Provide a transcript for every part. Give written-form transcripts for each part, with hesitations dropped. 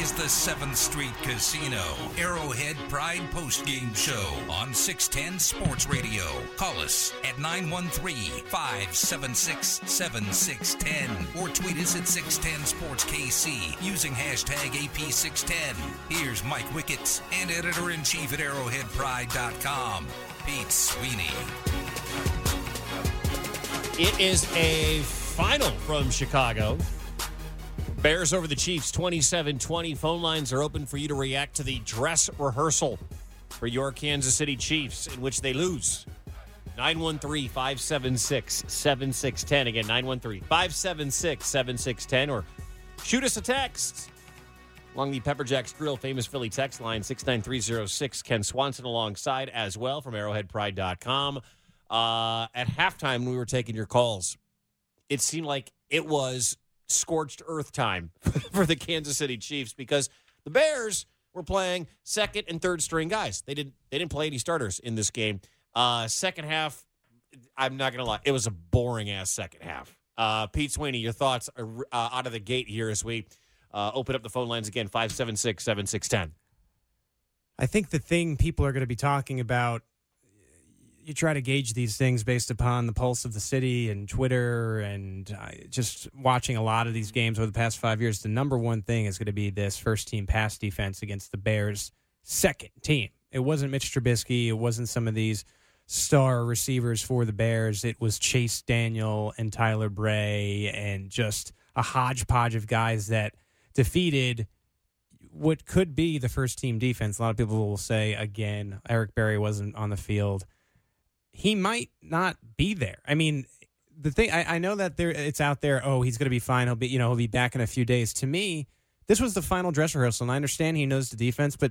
is the 7th Street Casino Arrowhead Pride postgame show on 610 Sports Radio. Call us at 913-576-7610 or tweet us at 610 Sports KC using hashtag AP610. Here's Mike Wickett and editor-in-chief at arrowheadpride.com, Pete Sweeney. It is a final from Chicago. Bears over the Chiefs, 27-20. Phone lines are open for you to react to the dress rehearsal for your Kansas City Chiefs, in which they lose. 913-576-7610. Again, 913-576-7610. Or shoot us a text along the Pepper Jack's Grill famous Philly text line, 69306. Ken Swanson alongside as well from arrowheadpride.com. At halftime, when we were taking your calls, it seemed like it was scorched earth time for the Kansas City Chiefs because the Bears were playing second and third string guys. They didn't play any starters in this game. Second half, I'm not going to lie, it was a boring ass second half. Pete Sweeney, your thoughts are out of the gate here as we open up the phone lines again, 576-7610. I think the thing people are going to be talking about, you try to gauge these things based upon the pulse of the city and Twitter and just watching a lot of these games over the past 5 years. The number one thing is going to be this first-team pass defense against the Bears' second team. It wasn't Mitch Trubisky. It wasn't some of these star receivers for the Bears. It was Chase Daniel and Tyler Bray and just a hodgepodge of guys that defeated what could be the first-team defense. A lot of people will say, again, Eric Berry wasn't on the field. He might not be there. I mean, the thing I know that it's out there. Oh, he's going to be fine. He'll be back in a few days. To me, this was the final dress rehearsal, and I understand he knows the defense, but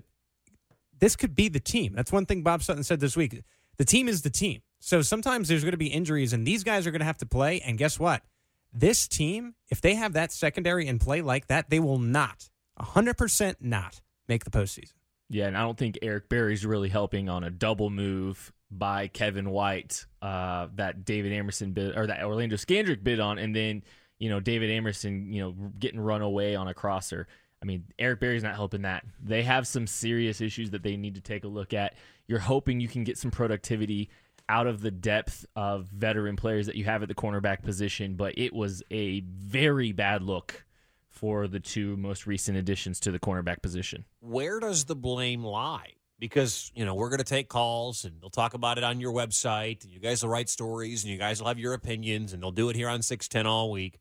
this could be the team. That's one thing Bob Sutton said this week. The team is the team. So sometimes there's going to be injuries, and these guys are going to have to play. And guess what? This team, if they have that secondary and play like that, they will not, 100% not make the postseason. Yeah, and I don't think Eric Berry's really helping on a double move by Kevin White that David Amerson bid, or that Orlando Scandrick bid on, and then David Amerson getting run away on a crosser. I mean, Eric Berry's not helping that. They have some serious issues that they need to take a look at. You're hoping you can get some productivity out of the depth of veteran players that you have at the cornerback position, but it was a very bad look for the two most recent additions to the cornerback position. Where does the blame lie? Because, we're going to take calls, and they'll talk about it on your website, and you guys will write stories, and you guys will have your opinions, and they'll do it here on 610 all week.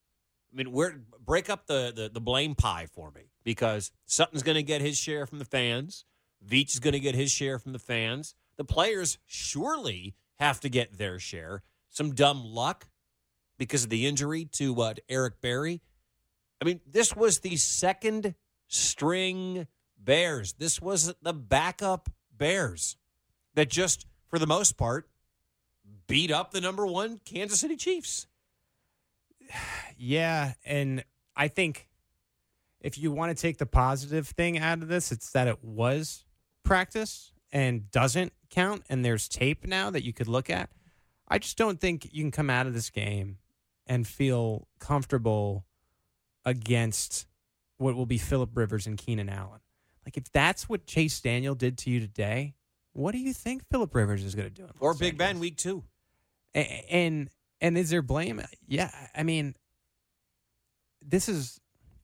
I mean, break up the blame pie for me, because Sutton's going to get his share from the fans. Veach is going to get his share from the fans. The players surely have to get their share. Some dumb luck because of the injury to Eric Berry. I mean, this was the second string Bears. This was the backup Bears that just, for the most part, beat up the number one Kansas City Chiefs. Yeah, and I think if you want to take the positive thing out of this, it's that it was practice and doesn't count, and there's tape now that you could look at. I just don't think you can come out of this game and feel comfortable against what will be Phillip Rivers and Keenan Allen. Like, if that's what Chase Daniel did to you today, what do you think Phillip Rivers is going to do? Or Big Ben week 2. And is there blame? Yeah, I mean, this is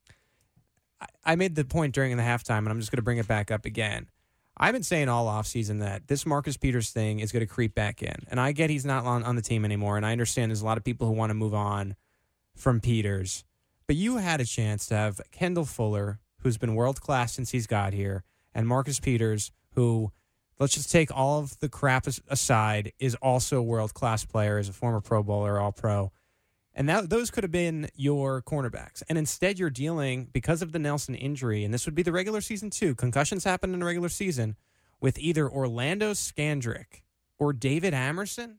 – I made the point during the halftime, and I'm just going to bring it back up again. I've been saying all offseason that this Marcus Peters thing is going to creep back in. And I get he's not on the team anymore, and I understand there's a lot of people who want to move on from Peters. But you had a chance to have Kendall Fuller, who's been world-class since he's got here, and Marcus Peters, who, let's just take all of the crap aside, is also a world-class player, is a former Pro Bowler, All-Pro. And those could have been your cornerbacks. And instead you're dealing, because of the Nelson injury, and this would be the regular season too, concussions happen in the regular season, with either Orlando Scandrick or David Amerson.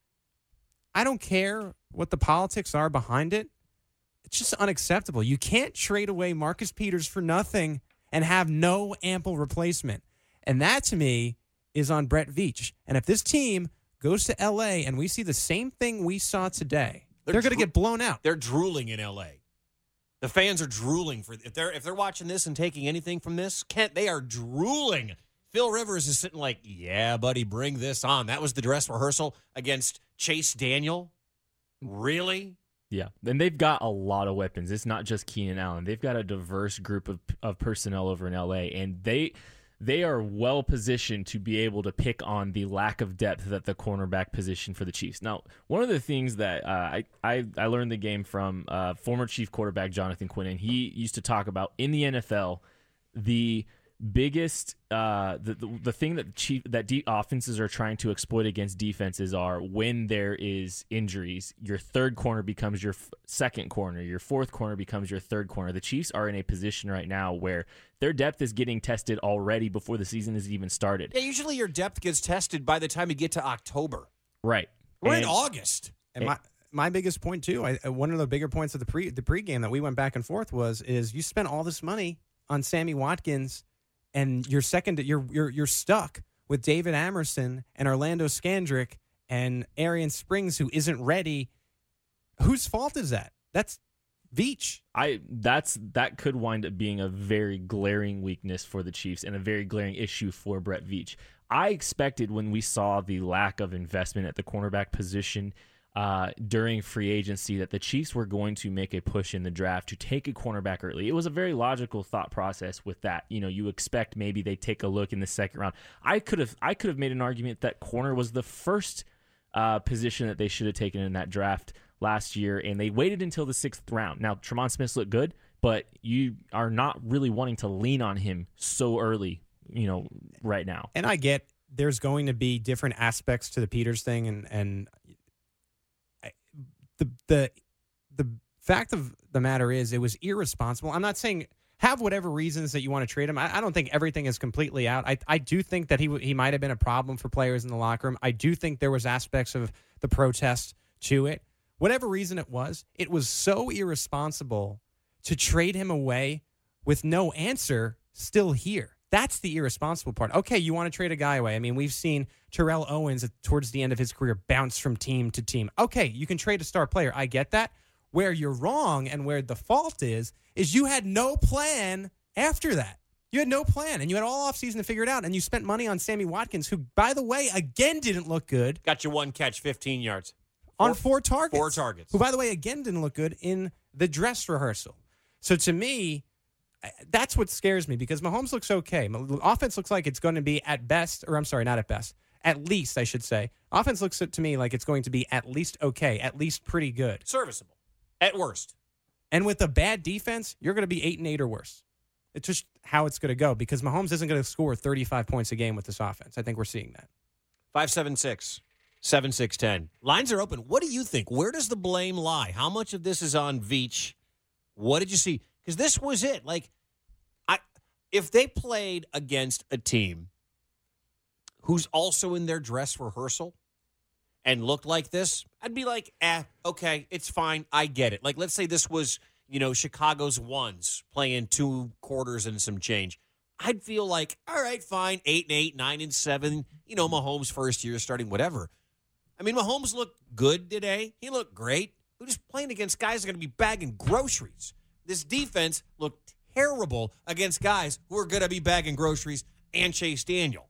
I don't care what the politics are behind it. It's just unacceptable. You can't trade away Marcus Peters for nothing and have no ample replacement. And that, to me, is on Brett Veach. And if this team goes to L.A. and we see the same thing we saw today, they're going to get blown out. They're drooling in L.A. The fans are drooling for if they're watching this and taking anything from this, Kent, they are drooling. Phil Rivers is sitting like, yeah, buddy, bring this on. That was the dress rehearsal against Chase Daniel. Really? Yeah, and they've got a lot of weapons. It's not just Keenan Allen. They've got a diverse group of personnel over in LA, and they are well positioned to be able to pick on the lack of depth at the cornerback position for the Chiefs. Now, one of the things that I learned the game from former Chief quarterback Jonathan Quinn, and he used to talk about in the NFL, the biggest the thing that offenses are trying to exploit against defenses are when there is injuries. Your third corner becomes your second corner. Your fourth corner becomes your third corner. The Chiefs are in a position right now where their depth is getting tested already before the season has even started. Yeah, usually your depth gets tested by the time you get to October. Right. We're in August. And my biggest point too, one of the bigger points of the pregame that we went back and forth is you spent all this money on Sammy Watkins. And you're stuck with David Amerson and Orlando Scandrick and Arian Springs, who isn't ready. Whose fault is that? That's Veach. That could wind up being a very glaring weakness for the Chiefs and a very glaring issue for Brett Veach. I expected when we saw the lack of investment at the cornerback position during free agency that the Chiefs were going to make a push in the draft to take a cornerback early. It was a very logical thought process with that. You know, you expect maybe they take a look in the second round. I could have made an argument that corner was the first position that they should have taken in that draft last year, and they waited until the 6th round. Now, Tremont Smith's looked good, but you are not really wanting to lean on him so early, you know, right now. And I get there's going to be different aspects to the Peters thing, and the fact of the matter is it was irresponsible. I'm not saying have whatever reasons that you want to trade him. I don't think everything is completely out. I do think that he might have been a problem for players in the locker room. I do think there was aspects of the protest to it. Whatever reason it was so irresponsible to trade him away with no answer still here. That's the irresponsible part. Okay, you want to trade a guy away. I mean, we've seen Terrell Owens towards the end of his career bounce from team to team. Okay, you can trade a star player. I get that. Where you're wrong and where the fault is you had no plan after that. You had no plan, and you had all offseason to figure it out, and you spent money on Sammy Watkins, who, by the way, again didn't look good. Got you one catch, 15 yards. On 4 targets. 4 targets. Who, by the way, again didn't look good in the dress rehearsal. So to me, that's what scares me because Mahomes looks okay. Offense looks like it's going to be at best, or I'm sorry, not at best. At least, I should say. Offense looks to me like it's going to be at least okay, at least pretty good. Serviceable. At worst. And with a bad defense, you're going to be 8-8 or worse. It's just how it's going to go because Mahomes isn't going to score 35 points a game with this offense. I think we're seeing that. 576-7610. Lines are open. What do you think? Where does the blame lie? How much of this is on Veach? What did you see? Because this was it. Like, if they played against a team who's also in their dress rehearsal and looked like this, I'd be like, okay, it's fine. I get it. Like, let's say this was, Chicago's ones playing 2 quarters and some change. I'd feel like, all right, fine, 8-8, 9-7, Mahomes' first year starting, whatever. I mean, Mahomes looked good today. He looked great. We're just playing against guys that are going to be bagging groceries. This defense looked terrible against guys who are going to be bagging groceries and Chase Daniel.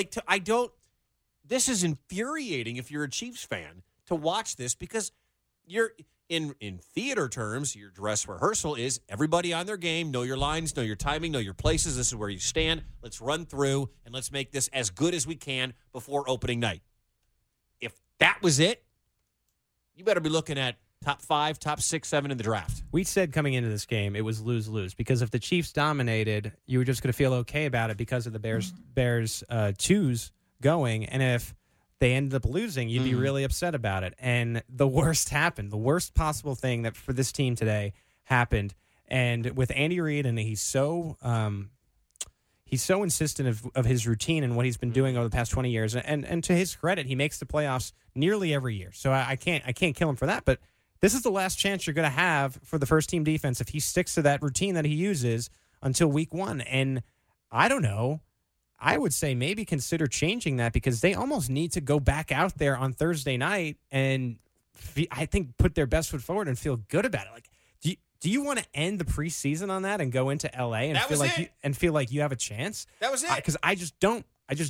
This is infuriating if you're a Chiefs fan to watch this because you're in theater terms, your dress rehearsal is everybody on their game, know your lines, know your timing, know your places. This is where you stand. Let's run through and let's make this as good as we can before opening night. If that was it, you better be looking at top 5, top 6, 7 in the draft. We said coming into this game it was lose-lose because if the Chiefs dominated, you were just going to feel okay about it because of the Bears 2s going, and if they ended up losing, you'd be really upset about it. And the worst happened. The worst possible thing that for this team today happened. And with Andy Reid, and he's so insistent of his routine and what he's been doing over the past 20 years. And to his credit, he makes the playoffs nearly every year. So I can't kill him for that. But this is the last chance you're going to have for the first team defense if he sticks to that routine that he uses until week 1. And I don't know. I would say maybe consider changing that because they almost need to go back out there on Thursday night and I think put their best foot forward and feel good about it. Like, Do you want to end the preseason on that and go into LA and That feel was like it. feel like you have a chance? That was it. Because I just don't.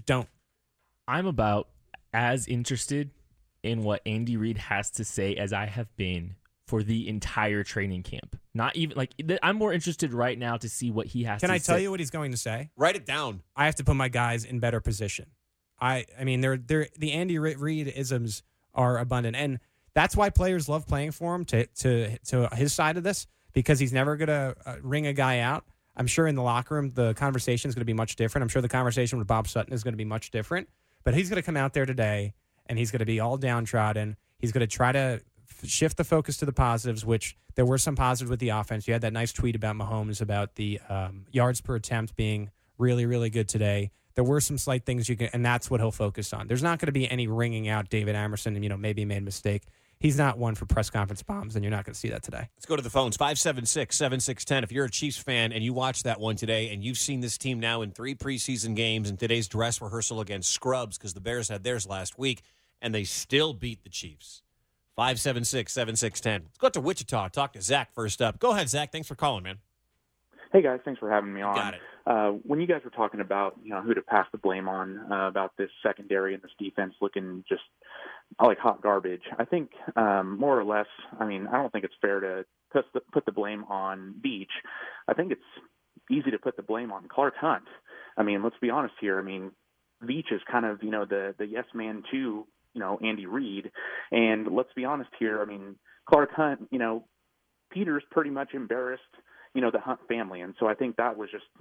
I'm about as interested in what Andy Reid has to say as I have been for the entire training camp. Not even like I'm more interested right now to see what he has to say. Can I tell you what he's going to say? Write it down. I have to put my guys in better position. I mean, they're the Andy Reid isms are abundant, and that's why players love playing for him to his side of this, because he's never going to ring a guy out. I'm sure in the locker room the conversation is going to be much different. I'm sure the conversation with Bob Sutton is going to be much different. But he's going to come out there today, and he's going to be all downtrodden. He's going to try to shift the focus to the positives, which there were some positives with the offense. You had that nice tweet about Mahomes about the yards per attempt being really, really good today. There were some slight things and that's what he'll focus on. There's not going to be any ringing out David Amerson and, maybe he made a mistake. He's not one for press conference bombs, and you're not going to see that today. Let's go to the phones, 576-7610. If you're a Chiefs fan and you watched that one today and you've seen this team now in 3 preseason games and today's dress rehearsal against scrubs because the Bears had theirs last week and they still beat the Chiefs. 576-7610. Let's go out to Wichita. Talk to Zach first up. Go ahead, Zach. Thanks for calling, man. Hey, guys. Thanks for having me on. Got it. When you guys were talking about, who to pass the blame on about this secondary and this defense looking just like hot garbage, I think more or less, I don't think it's fair to put the blame on Beach. I think it's easy to put the blame on Clark Hunt. Let's be honest here. Beach is kind of, the yes man to, Andy Reid. And let's be honest here. Clark Hunt, Peter's pretty much embarrassed, the Hunt family. And so I think that was just,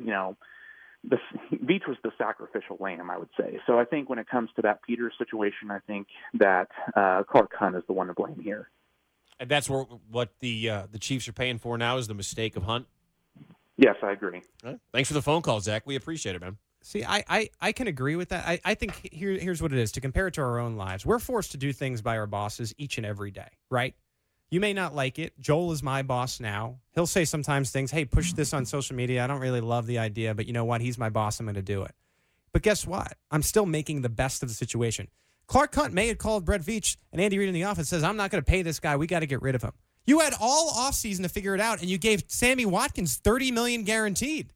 Beach was the sacrificial lamb, I would say. So I think when it comes to that Peters situation, I think that Clark Hunt is the one to blame here. And that's what the Chiefs are paying for now is the mistake of Hunt? Yes, I agree. All right. Thanks for the phone call, Zach. We appreciate it, man. See, I can agree with that. I think here's what it is. To compare it to our own lives, we're forced to do things by our bosses each and every day, right? You may not like it. Joel is my boss now. He'll say sometimes things, hey, push this on social media. I don't really love the idea, but you know what? He's my boss. I'm going to do it. But guess what? I'm still making the best of the situation. Clark Hunt may have called Brett Veach, and Andy Reid in the office says, I'm not going to pay this guy. We got to get rid of him. You had all offseason to figure it out, and you gave Sammy Watkins $30 million guaranteed.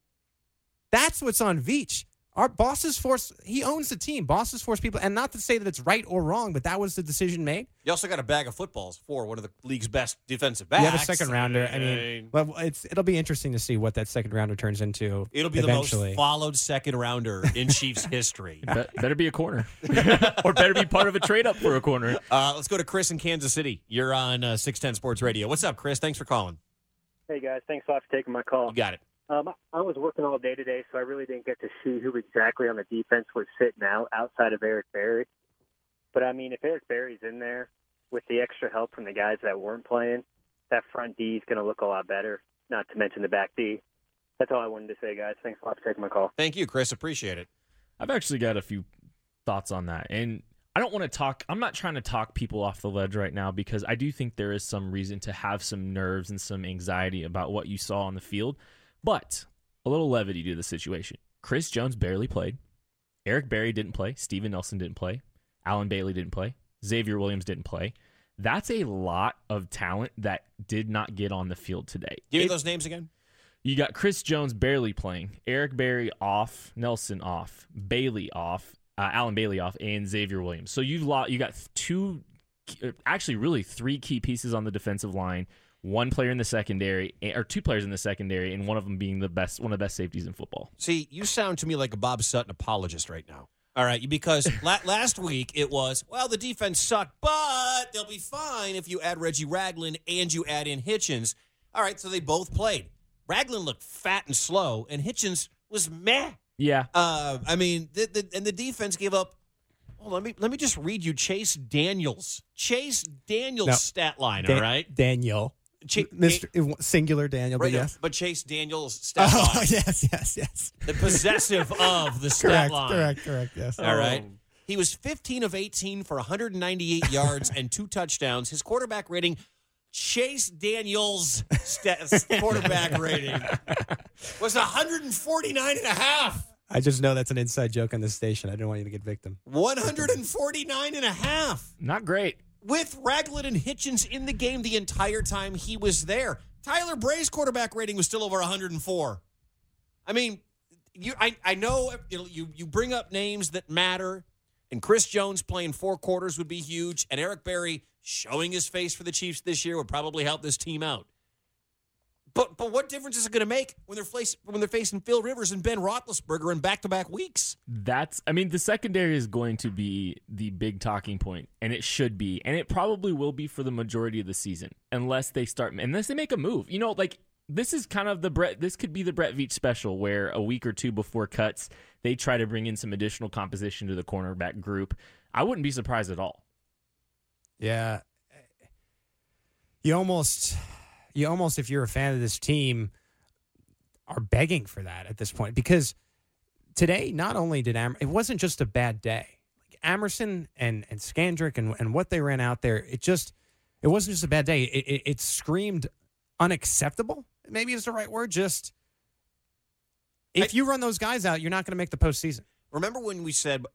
That's what's on Veach. Our bosses force, he owns the team. Bosses force people, and not to say that it's right or wrong, but that was the decision made. You also got a bag of footballs for one of the league's best defensive backs. You have a second rounder. Well, it'll be interesting to see what that second rounder turns into. It'll be eventually. The most followed second rounder in Chiefs history. Better be a corner. Or better be part of a trade up for a corner. Let's go to Chris in Kansas City. You're on 610 Sports Radio. What's up, Chris? Thanks for calling. Hey, guys. Thanks a lot for taking my call. You got it. I was working all day today, so I really didn't get to see who exactly on the defense was sitting out outside of Eric Berry. But, if Eric Berry's in there with the extra help from the guys that weren't playing, that front D is going to look a lot better, not to mention the back D. That's all I wanted to say, guys. Thanks a lot for taking my call. Thank you, Chris. Appreciate it. I've actually got a few thoughts on that. And I don't want to talk – I'm not trying to talk people off the ledge right now because I do think there is some reason to have some nerves and some anxiety about what you saw on the field. But a little levity to the situation. Chris Jones barely played. Eric Berry didn't play. Steven Nelson didn't play. Allen Bailey didn't play. Xavier Williams didn't play. That's a lot of talent that did not get on the field today. Give me those names again. You got Chris Jones barely playing. Eric Berry off. Nelson off. Bailey off. Allen Bailey off. And Xavier Williams. So you got three key pieces on the defensive line. One player in the secondary, or two players in the secondary, and one of them being one of the best safeties in football. See, you sound to me like a Bob Sutton apologist right now. All right, because last week it was, well, the defense sucked, but they'll be fine if you add Reggie Ragland and you add in Hitchens. All right, so they both played. Ragland looked fat and slow, and Hitchens was meh. Yeah. The defense gave up. Oh, let me just read you Chase Daniels' stat line. All right, Daniel. Mr. Singular Daniel, but yes. But Chase Daniels' stat line. Oh, yes. The possessive of the stat line. Correct, yes. All right. He was 15 of 18 for 198 yards and 2 touchdowns. His quarterback rating, Chase Daniels' quarterback rating, was 149.5. I just know that's an inside joke on this station. I didn't want you to get victim. 149.5. Not great. With Ragland and Hitchens in the game the entire time he was there. Tyler Bray's quarterback rating was still over 104. I mean, I know you bring up names that matter, and Chris Jones playing 4 quarters would be huge, and Eric Berry showing his face for the Chiefs this year would probably help this team out. But what difference is it going to make when they're facing Phil Rivers and Ben Roethlisberger in back-to-back weeks? The secondary is going to be the big talking point, and it should be, and it probably will be for the majority of the season, unless they make a move. This is kind of this could be the Brett Veach special, where a week or two before cuts, they try to bring in some additional composition to the cornerback group. I wouldn't be surprised at all. Yeah. You almost, if you're a fan of this team, are begging for that at this point, because today, not only did it wasn't just a bad day. Like Amerson and Scandrick and what they ran out there, it wasn't just a bad day. It screamed unacceptable. Maybe is the right word. Just if you run those guys out, you're not going to make the postseason. Remember when we said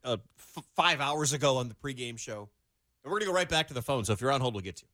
5 hours ago on the pregame show, and we're going to go right back to the phone, so if you're on hold, we'll get to you.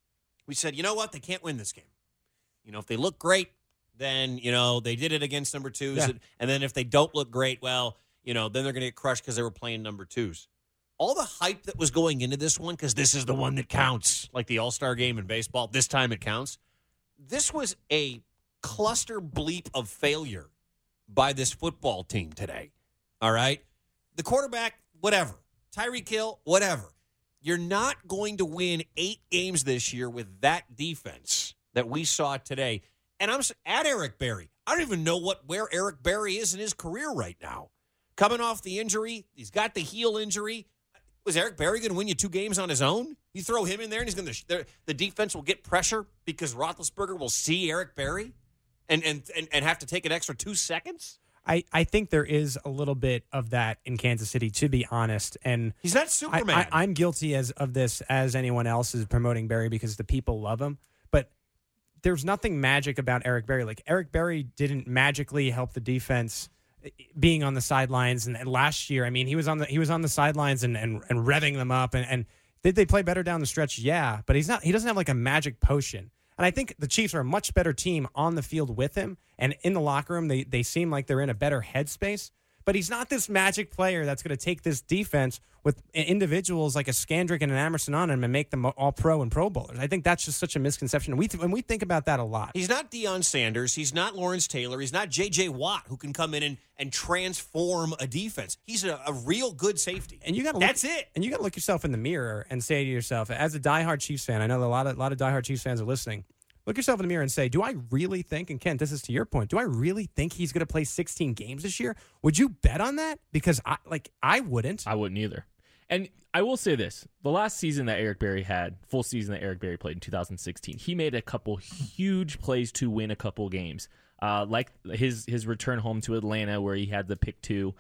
We said, you know what? They can't win this game. If they look great, then, they did it against number 2s. Yeah. And then if they don't look great, well, then they're going to get crushed because they were playing number 2s. All the hype that was going into this one, because this is the one that counts, like the All-Star game in baseball, this time it counts. This was a cluster bleep of failure by this football team today. All right? The quarterback, whatever. Tyreek Hill, whatever. You're not going to win 8 games this year with that defense that we saw today. And I'm at Eric Berry. I don't even know where Eric Berry is in his career right now. Coming off the injury, he's got the heel injury. Was Eric Berry going to win you 2 games on his own? You throw him in there, and he's going to the defense will get pressure because Roethlisberger will see Eric Berry and have to take an extra 2 seconds. I think there is a little bit of that in Kansas City, to be honest. And he's not Superman. I'm guilty of this as anyone else is promoting Berry because the people love him. But there's nothing magic about Eric Berry. Like, Eric Berry didn't magically help the defense being on the sidelines. And last year, I mean, he was on the sidelines and revving them up. And did they play better down the stretch? Yeah, but he doesn't have like a magic potion. And I think the Chiefs are a much better team on the field with him. And in the locker room, they seem like they're in a better headspace. But he's not this magic player that's going to take this defense with individuals like a Scandrick and an Amerson on him and make them all pro and Pro Bowlers. I think that's just such a misconception. And we think about that a lot. He's not Deion Sanders. He's not Lawrence Taylor. He's not J.J. Watt, who can come in and transform a defense. He's a real good safety. And that's it. And you got to look yourself in the mirror and say to yourself, as a diehard Chiefs fan, I know a lot of diehard Chiefs fans are listening, look yourself in the mirror and say, do I really think, and Kent, this is to your point, do I really think he's going to play 16 games this year? Would you bet on that? Because I wouldn't. I wouldn't either. And I will say this. The last season that Eric Berry had, full season that Eric Berry played in 2016, he made a couple huge plays to win a couple games. Like his return home to Atlanta where he had the pick 2.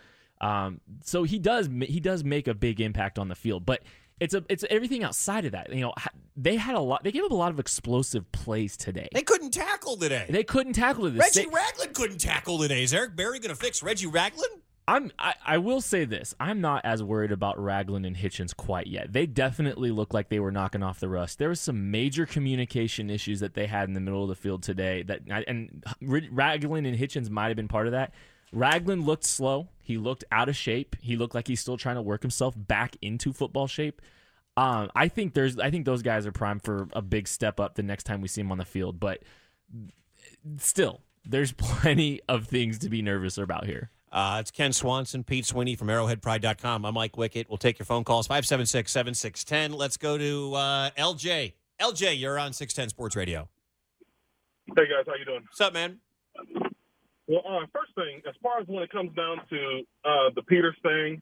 So he does make a big impact on the field. But it's everything outside of that. They gave up a lot of explosive plays today. They couldn't tackle today. Reggie Ragland couldn't tackle today. Is Eric Berry going to fix Reggie Ragland? I will say this. I'm not as worried about Ragland and Hitchens quite yet. They definitely look like they were knocking off the rust. There was some major communication issues that they had in the middle of the field today. And Ragland and Hitchens might have been part of that. Ragland looked slow. He looked out of shape. He looked like he's still trying to work himself back into football shape. I think those guys are primed for a big step up the next time we see them on the field. But still, there's plenty of things to be nervous about here. It's Ken Swanson, Pete Sweeney from ArrowheadPride.com. I'm Mike Wickett. We'll take your phone calls, 576-7610. Let's go to LJ. LJ, you're on 610 Sports Radio. Hey, guys. How you doing? What's up, man? Well, first thing, as far as when it comes down to the Peters thing,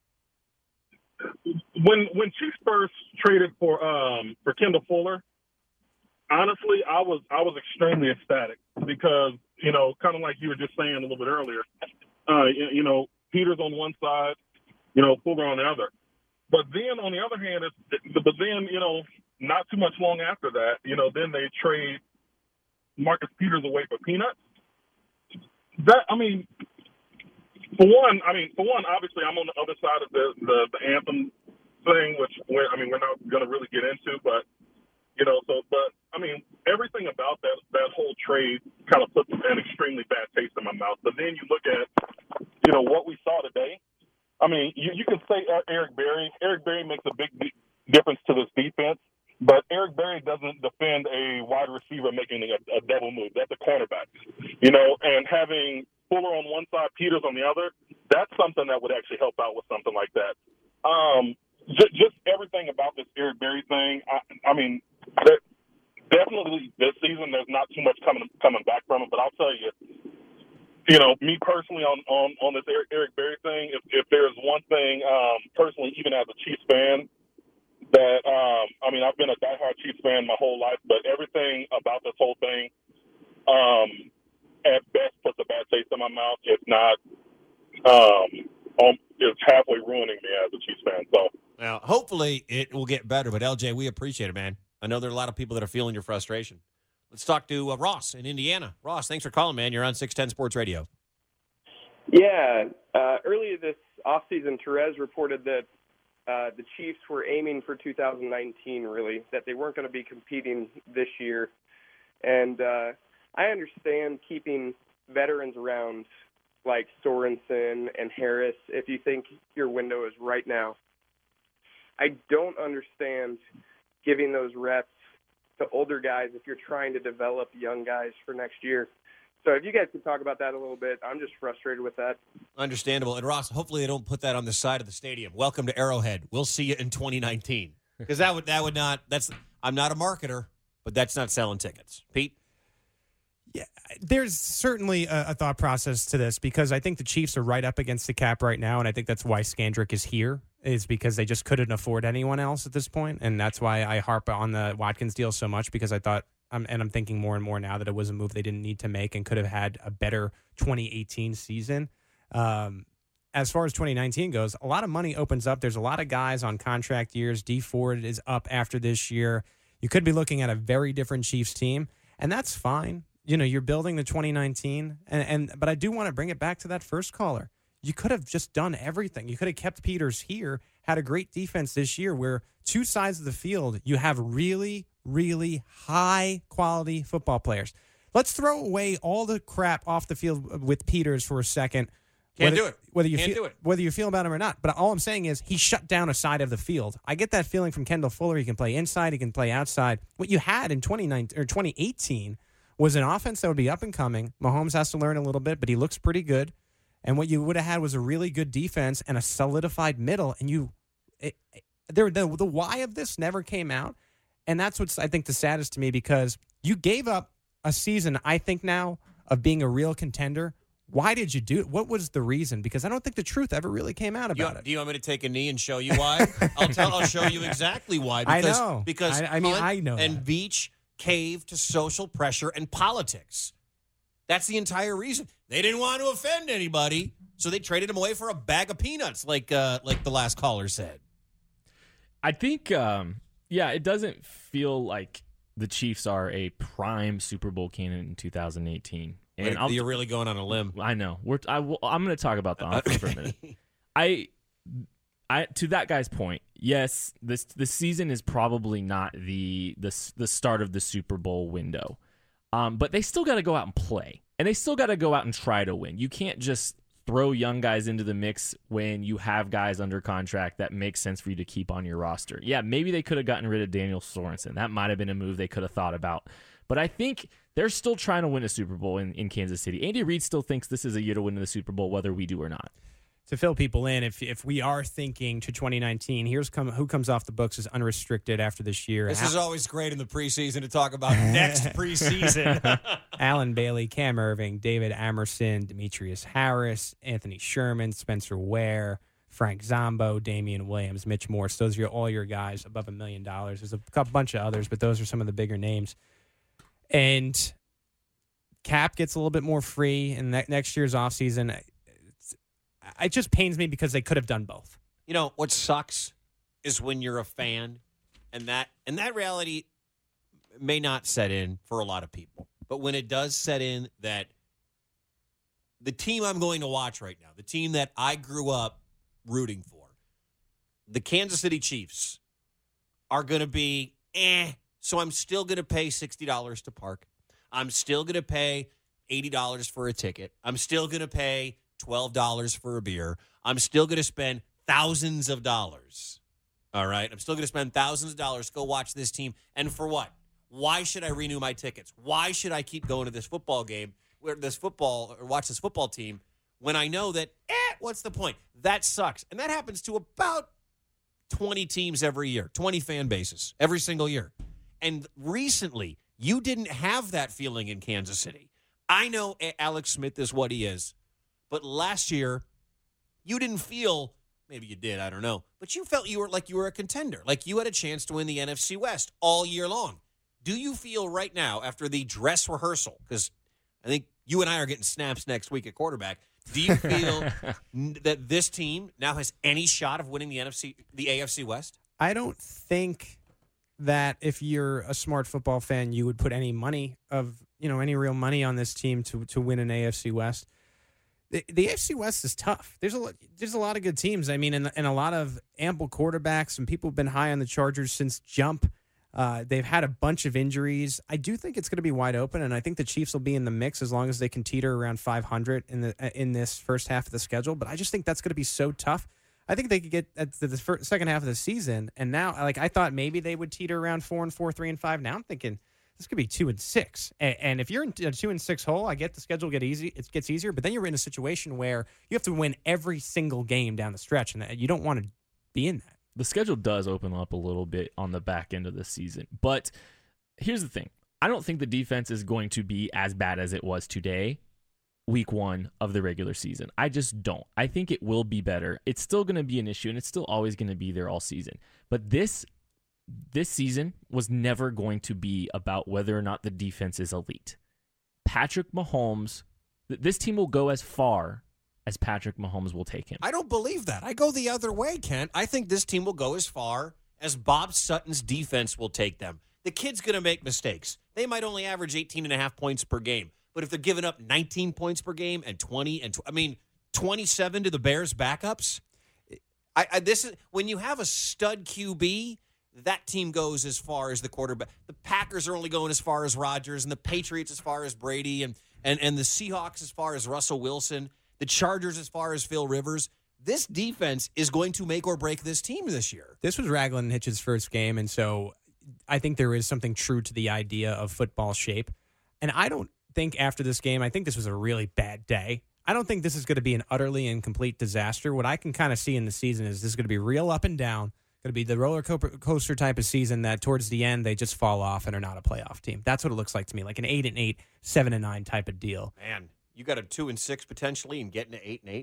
when Chiefs first traded for Kendall Fuller, honestly, I was extremely ecstatic because, kind of like you were just saying a little bit earlier, Peters on one side, Fuller on the other. But then on the other hand, not too much long after that, then they trade Marcus Peters away for peanuts. For one, obviously I'm on the other side of the anthem thing, which we're not going to really get into. But But I mean, everything about that whole trade kind of puts an extremely bad taste in my mouth. But then you look at, what we saw today. I mean, you can say Eric Berry. Eric Berry makes a big difference to this defense, but Eric Berry doesn't defend a wide receiver making a double move. That's a cornerback, and having Fuller on one side, Peters on the other, that's something that would actually help out with something like that. Just everything about this Eric Berry thing. I mean, definitely this season there's not too much coming back from it. But I'll tell you, me personally on this Eric Berry thing, if there's one thing, personally, even as a Chiefs fan, that I mean, I've been a diehard Chiefs fan my whole life, but everything about this whole thing, at best, puts a bad taste in my mouth. If not, it's halfway ruining me as a Chiefs fan. So. Well, hopefully it will get better. But, LJ, we appreciate it, man. I know there are a lot of people that are feeling your frustration. Let's talk to Ross in Indiana. Ross, thanks for calling, man. You're on 610 Sports Radio. Yeah. Earlier this offseason, Therese reported that the Chiefs were aiming for 2019, really, that they weren't going to be competing this year. And I understand keeping veterans around like Sorensen and Harris if you think your window is right now. I don't understand giving those reps to older guys if you're trying to develop young guys for next year. So if you guys could talk about that a little bit, I'm just frustrated with that. Understandable. And, Ross, hopefully they don't put that on the side of the stadium. Welcome to Arrowhead. We'll see you in 2019. Because that would not – I'm not a marketer, but that's not selling tickets. Pete? Yeah, there's certainly a thought process to this because I think the Chiefs are right up against the cap right now, and I think that's why Skandrick is here, is because they just couldn't afford anyone else at this point, and that's why I harp on the Watkins deal so much because I thought, and I'm thinking more and more now that it was a move they didn't need to make and could have had a better 2018 season. As far as 2019 goes, a lot of money opens up. There's a lot of guys on contract years. Dee Ford is up after this year. You could be looking at a very different Chiefs team, and that's fine. You're building the 2019, but I do want to bring it back to that first caller. You could have just done everything. You could have kept Peters here, had a great defense this year where two sides of the field, you have really, really high-quality football players. Let's throw away all the crap off the field with Peters for a second. Can't do it. Whether you feel about him or not. But all I'm saying is he shut down a side of the field. I get that feeling from Kendall Fuller. He can play inside. He can play outside. What you had in 2018 was an offense that would be up and coming. Mahomes has to learn a little bit, but he looks pretty good. And what you would have had was a really good defense and a solidified middle. And the why of this never came out. And that's what's, I think, the saddest to me because you gave up a season, I think now, of being a real contender. Why did you do it? What was the reason? Because I don't think the truth ever really came out about it. Do you want me to take a knee and show you why? I'll show you exactly why. I know. Because I know. And Beach caved to social pressure and politics. That's the entire reason. They didn't want to offend anybody, so they traded him away for a bag of peanuts, like the last caller said. I think, it doesn't feel like the Chiefs are a prime Super Bowl candidate in 2018. And you're really going on a limb. I know. I'm going to talk about the offense for a minute. I to that guy's point, yes, this season is probably not the start of the Super Bowl window, but they still got to go out and play, and they still got to go out and try to win. You can't just throw young guys into the mix when you have guys under contract that makes sense for you to keep on your roster. Yeah, maybe they could have gotten rid of Daniel Sorensen. That might have been a move they could have thought about, but I think they're still trying to win a Super Bowl in Kansas City. Andy Reid still thinks this is a year to win the Super Bowl, whether we do or not. To fill people in, if we are thinking to 2019, here's who comes off the books as unrestricted after this year. This is always great in the preseason to talk about next preseason. Alan Bailey, Cam Irving, David Amerson, Demetrius Harris, Anthony Sherman, Spencer Ware, Frank Zombo, Damian Williams, Mitch Morse. Those are all your guys above $1 million. There's a bunch of others, but those are some of the bigger names. And Cap gets a little bit more free in next year's offseason. It just pains me because they could have done both. You know, what sucks is when you're a fan, and that reality may not set in for a lot of people. But when it does set in that the team I'm going to watch right now, the team that I grew up rooting for, the Kansas City Chiefs, are going to be So I'm still going to pay $60 to park. I'm still going to pay $80 for a ticket. I'm still going to pay $12 for a beer. I'm still going to spend thousands of dollars. All right? I'm still going to spend thousands of dollars to go watch this team. And for what? Why should I renew my tickets? Why should I keep going to this football game, watch this football team, when I know that, what's the point? That sucks. And that happens to about 20 teams every year, 20 fan bases every single year. And recently, you didn't have that feeling in Kansas City. I know Alex Smith is what he is, but last year, you didn't feel, maybe you did, I don't know, but you felt you were a contender, like you had a chance to win the NFC West all year long. Do you feel right now, after the dress rehearsal, because I think you and I are getting snaps next week at quarterback, do you feel that this team now has any shot of winning the AFC West? I don't think that if you're a smart football fan, you would put any real money on this team to win an AFC West. The AFC West is tough. There's a lot of good teams. I mean, and a lot of ample quarterbacks, and people have been high on the Chargers since jump. They've had a bunch of injuries. I do think it's going to be wide open, and I think the Chiefs will be in the mix as long as they can teeter around 500 in this first half of the schedule. But I just think that's going to be so tough. I think they could get at the second half of the season, and now, I thought maybe they would teeter around 4-4, 3-5. Now I'm thinking this could be 2-6. And if you're in a 2-6 hole, I get the schedule it gets easier, but then you're in a situation where you have to win every single game down the stretch, and you don't want to be in that. The schedule does open up a little bit on the back end of the season. But here's the thing. I don't think the defense is going to be as bad as it was today, week 1 of the regular season. I just don't. I think it will be better. It's still going to be an issue, and it's still always going to be there all season. But this season was never going to be about whether or not the defense is elite. Patrick Mahomes, this team will go as far as Patrick Mahomes will take him. I don't believe that. I go the other way, Kent. I think this team will go as far as Bob Sutton's defense will take them. The kid's going to make mistakes. They might only average 18.5 points per game, but if they're giving up 19 points per game and 27 to the Bears backups, this is when you have a stud QB, that team goes as far as the quarterback. The Packers are only going as far as Rodgers, and the Patriots as far as Brady, and the Seahawks as far as Russell Wilson. The Chargers as far as Phil Rivers. This defense is going to make or break this team this year. This was Ragland and Hitch's first game, and so I think there is something true to the idea of football shape. And I don't think after this game, I think this was a really bad day. I don't think this is going to be an utterly and complete disaster. What I can kind of see in the season is this is going to be real up and down, going to be the roller coaster type of season that towards the end they just fall off and are not a playoff team. That's what it looks like to me, like an 8-8, 7-9 type of deal. Man. You got a 2-6 potentially and getting to 8-8.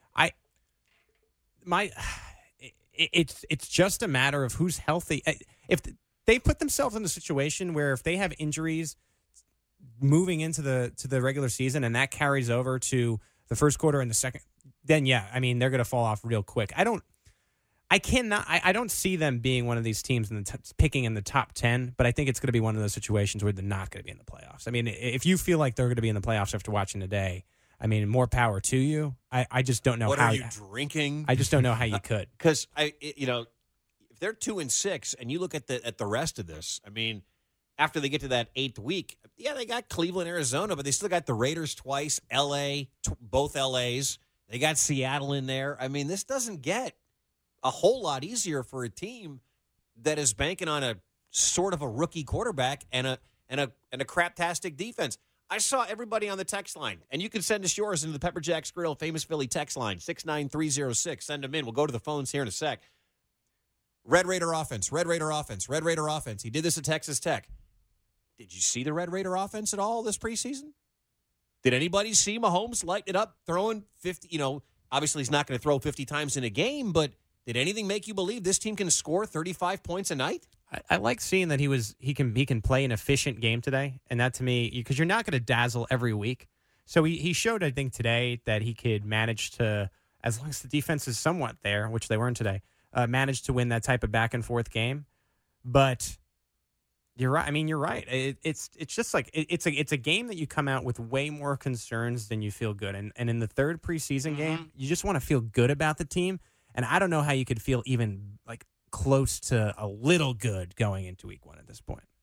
It's just a matter of who's healthy. If they put themselves in a situation where if they have injuries moving into the regular season and that carries over to the first quarter and the second, then yeah, I mean they're going to fall off real quick. I don't see them being one of these teams picking in the top 10, but I think it's going to be one of those situations where they're not going to be in the playoffs. I mean, if you feel like they're going to be in the playoffs after watching today, I mean, more power to you. I just don't know what how. What are you drinking? I just don't know how you could. Because if they're 2-6 and you look at the rest of this, I mean, after they get to that 8th week, yeah, they got Cleveland, Arizona, but they still got the Raiders twice, both LAs. They got Seattle in there. I mean, this doesn't get a whole lot easier for a team that is banking on a sort of a rookie quarterback and a craptastic defense. I saw everybody on the text line, and you can send us yours into the Pepper Jack's Grill Famous Philly text line, 69306. Send them in. We'll go to the phones here in a sec. Red Raider offense, Red Raider offense, Red Raider offense. He did this at Texas Tech. Did you see the Red Raider offense at all this preseason? Did anybody see Mahomes light it up, throwing 50? Obviously he's not going to throw 50 times in a game, but did anything make you believe this team can score 35 points a night? I like seeing that he can play an efficient game today, and that to me, because you're not going to dazzle every week. So he showed, I think, today that he could manage to, as long as the defense is somewhat there, which they weren't today, manage to win that type of back and forth game. But you're right. I mean, you're right. It's just like it's a game that you come out with way more concerns than you feel good. And in the third preseason game, you just want to feel good about the team. And I don't know how you could feel even like close to a little good going into week 1 at this point.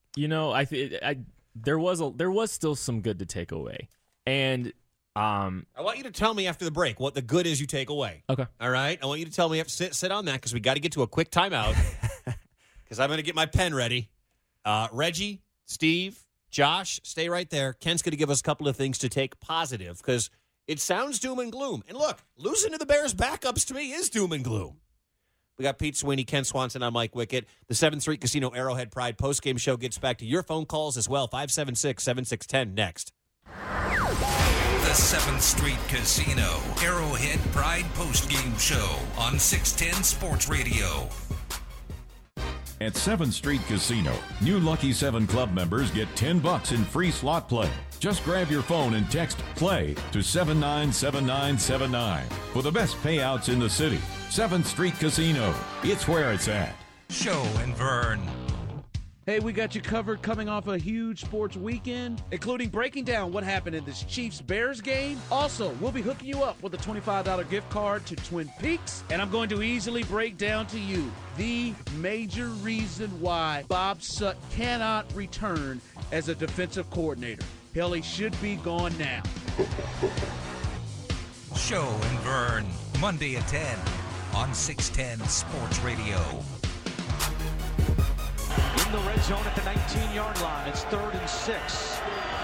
There was still some good to take away, and I want you to tell me after the break what the good is you take away. Okay. All right. I want you to tell me. Sit on that because we got to get to a quick timeout. Because I'm going to get my pen ready. Reggie, Steve, Josh, stay right there. Ken's going to give us a couple of things to take positive because it sounds doom and gloom. And look, losing to the Bears backups to me is doom and gloom. We got Pete Sweeney, Ken Swanson, I'm Mike Wickett. The 7th Street Casino Arrowhead Pride postgame show gets back to your phone calls as well. 576-7610 next. The 7th Street Casino Arrowhead Pride postgame show on 610 Sports Radio. At 7th Street Casino, new Lucky 7 Club members get $10 in free slot play. Just grab your phone and text PLAY to 797979 for the best payouts in the city. 7th Street Casino. It's where it's at. Show and Vern. Hey, we got you covered coming off a huge sports weekend, including breaking down what happened in this Chiefs-Bears game. Also, we'll be hooking you up with a $25 gift card to Twin Peaks, and I'm going to easily break down to you the major reason why Bob Sutton cannot return as a defensive coordinator. Hell, he should be gone now. Show and Vern, Monday at 10 on 610 Sports Radio. In the red zone at the 19-yard line. It's 3rd and 6.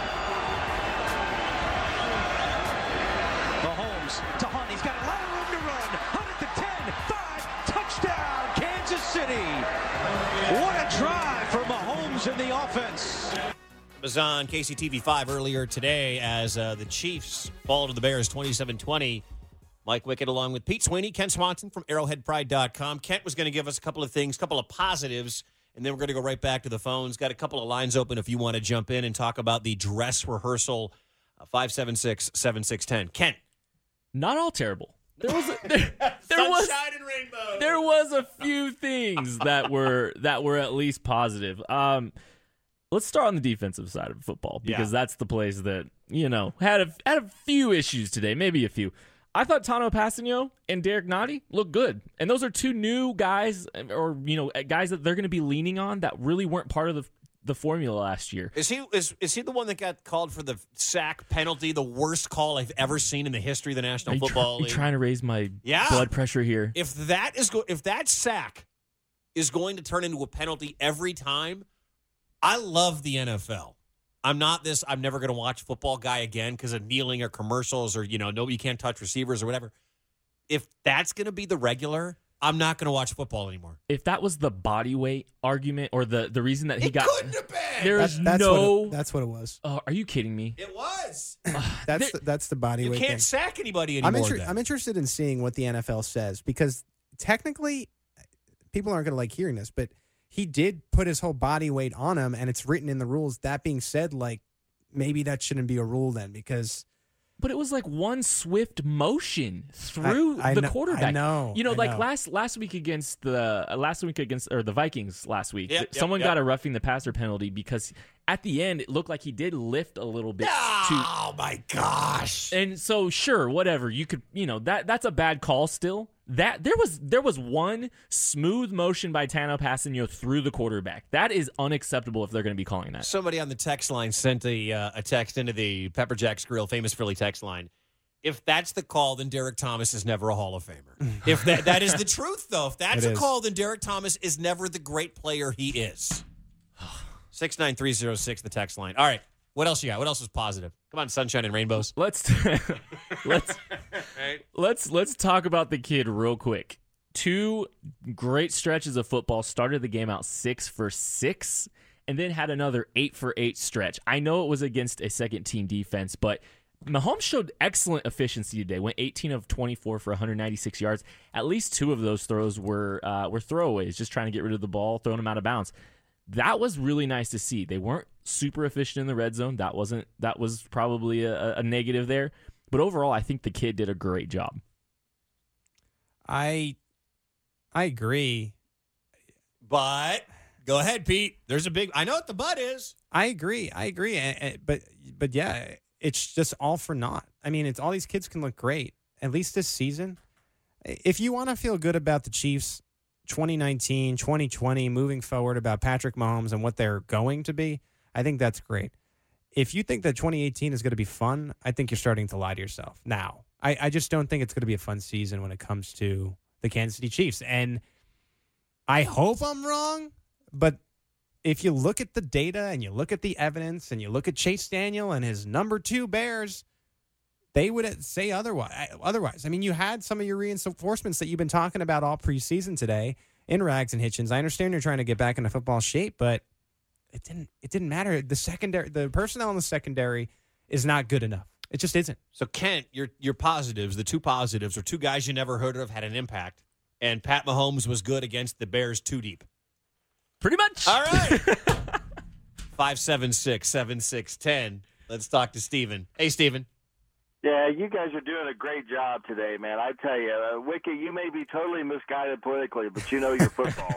Mahomes to Hunt. He's got a lot of room to run. Hunt at the 10, 5, touchdown, Kansas City. What a drive for Mahomes in the offense. It was on KCTV5 earlier today as the Chiefs fall to the Bears 27-20. Mike Wickett along with Pete Sweeney, Ken Swanson from arrowheadpride.com. Kent was going to give us a couple of things, a couple of positives, and then we're going to go right back to the phones. Got a couple of lines open if you want to jump in and talk about the dress rehearsal, 576-7610. Kent. Not all terrible. There was Sunshine and rainbow. There was a few things that were at least positive. Let's start on the defensive side of football because that's the place that, had a few issues today, maybe a few. I thought Tano Passanio and Derek Nottie looked good. And those are two new guys or, guys that they're going to be leaning on that really weren't part of the formula last year. Is he the one that got called for the sack penalty, the worst call I've ever seen in the history of the National Football League? You're trying to raise my blood pressure here. If that sack is going to turn into a penalty every time, I love the NFL. I'm never going to watch football guy again because of kneeling or commercials or, no, you can't touch receivers or whatever. If that's going to be the regular, I'm not going to watch football anymore. If that was the body weight argument or the reason that he got. It couldn't have been. That's what it was. Oh, are you kidding me? It was. That's the body weight. You can't sack anybody anymore. I'm interested in seeing what the NFL says because technically people aren't going to like hearing this, but he did put his whole body weight on him, and it's written in the rules. That being said, maybe that shouldn't be a rule then because... But it was like one swift motion through the quarterback. I know. Last week against the Vikings last week, someone got a roughing the passer penalty because at the end it looked like he did lift a little bit. Oh my gosh! And so sure, whatever you could, that's a bad call still. That there was one smooth motion by Tano Passanio through the quarterback. That is unacceptable if they're going to be calling that. Somebody on the text line sent a text into the Pepper Jack's Grill famous Philly text line. If that's the call, then Derek Thomas is never a Hall of Famer. If that is the truth, though, if that's a call, then Derek Thomas is never the great player he is. 69306, the text line. All right. What else you got? What else is positive? Come on, sunshine and rainbows. Let's talk about the kid real quick. 2 great stretches of football. Started the game out 6 for 6, and then had another 8 for 8 stretch. I know it was against a second-team defense, but Mahomes showed excellent efficiency today. Went 18 of 24 for 196 yards. At least 2 of those throws were throwaways, just trying to get rid of the ball, throwing them out of bounds. That was really nice to see. They weren't super efficient in the red zone. That was probably a negative there. But overall, I think the kid did a great job. I agree. But go ahead, Pete. There's a big. I know what the but is. I agree. But yeah, it's just all for naught. I mean, it's all these kids can look great. At least this season. If you want to feel good about the Chiefs, 2019, 2020, moving forward about Patrick Mahomes and what they're going to be, I think that's great. If you think that 2018 is going to be fun, I think you're starting to lie to yourself now. I just don't think it's going to be a fun season when it comes to the Kansas City Chiefs. And I hope I'm wrong, but if you look at the data and you look at the evidence and you look at Chase Daniel and his number 2 Bears, they would say otherwise. I mean, you had some of your reinforcements that you've been talking about all preseason today in Rags and Hitchens. I understand you're trying to get back into football shape, but it didn't matter. The personnel in the secondary is not good enough. It just isn't. So, Kent, your positives, the 2 positives, are 2 guys you never heard of, had an impact, and Pat Mahomes was good against the Bears 2 deep. Pretty much. All right. 576-7610. Let's talk to Steven. Hey, Steven. Yeah, you guys are doing a great job today, man. I tell you, Wiki, you may be totally misguided politically, but you know your football.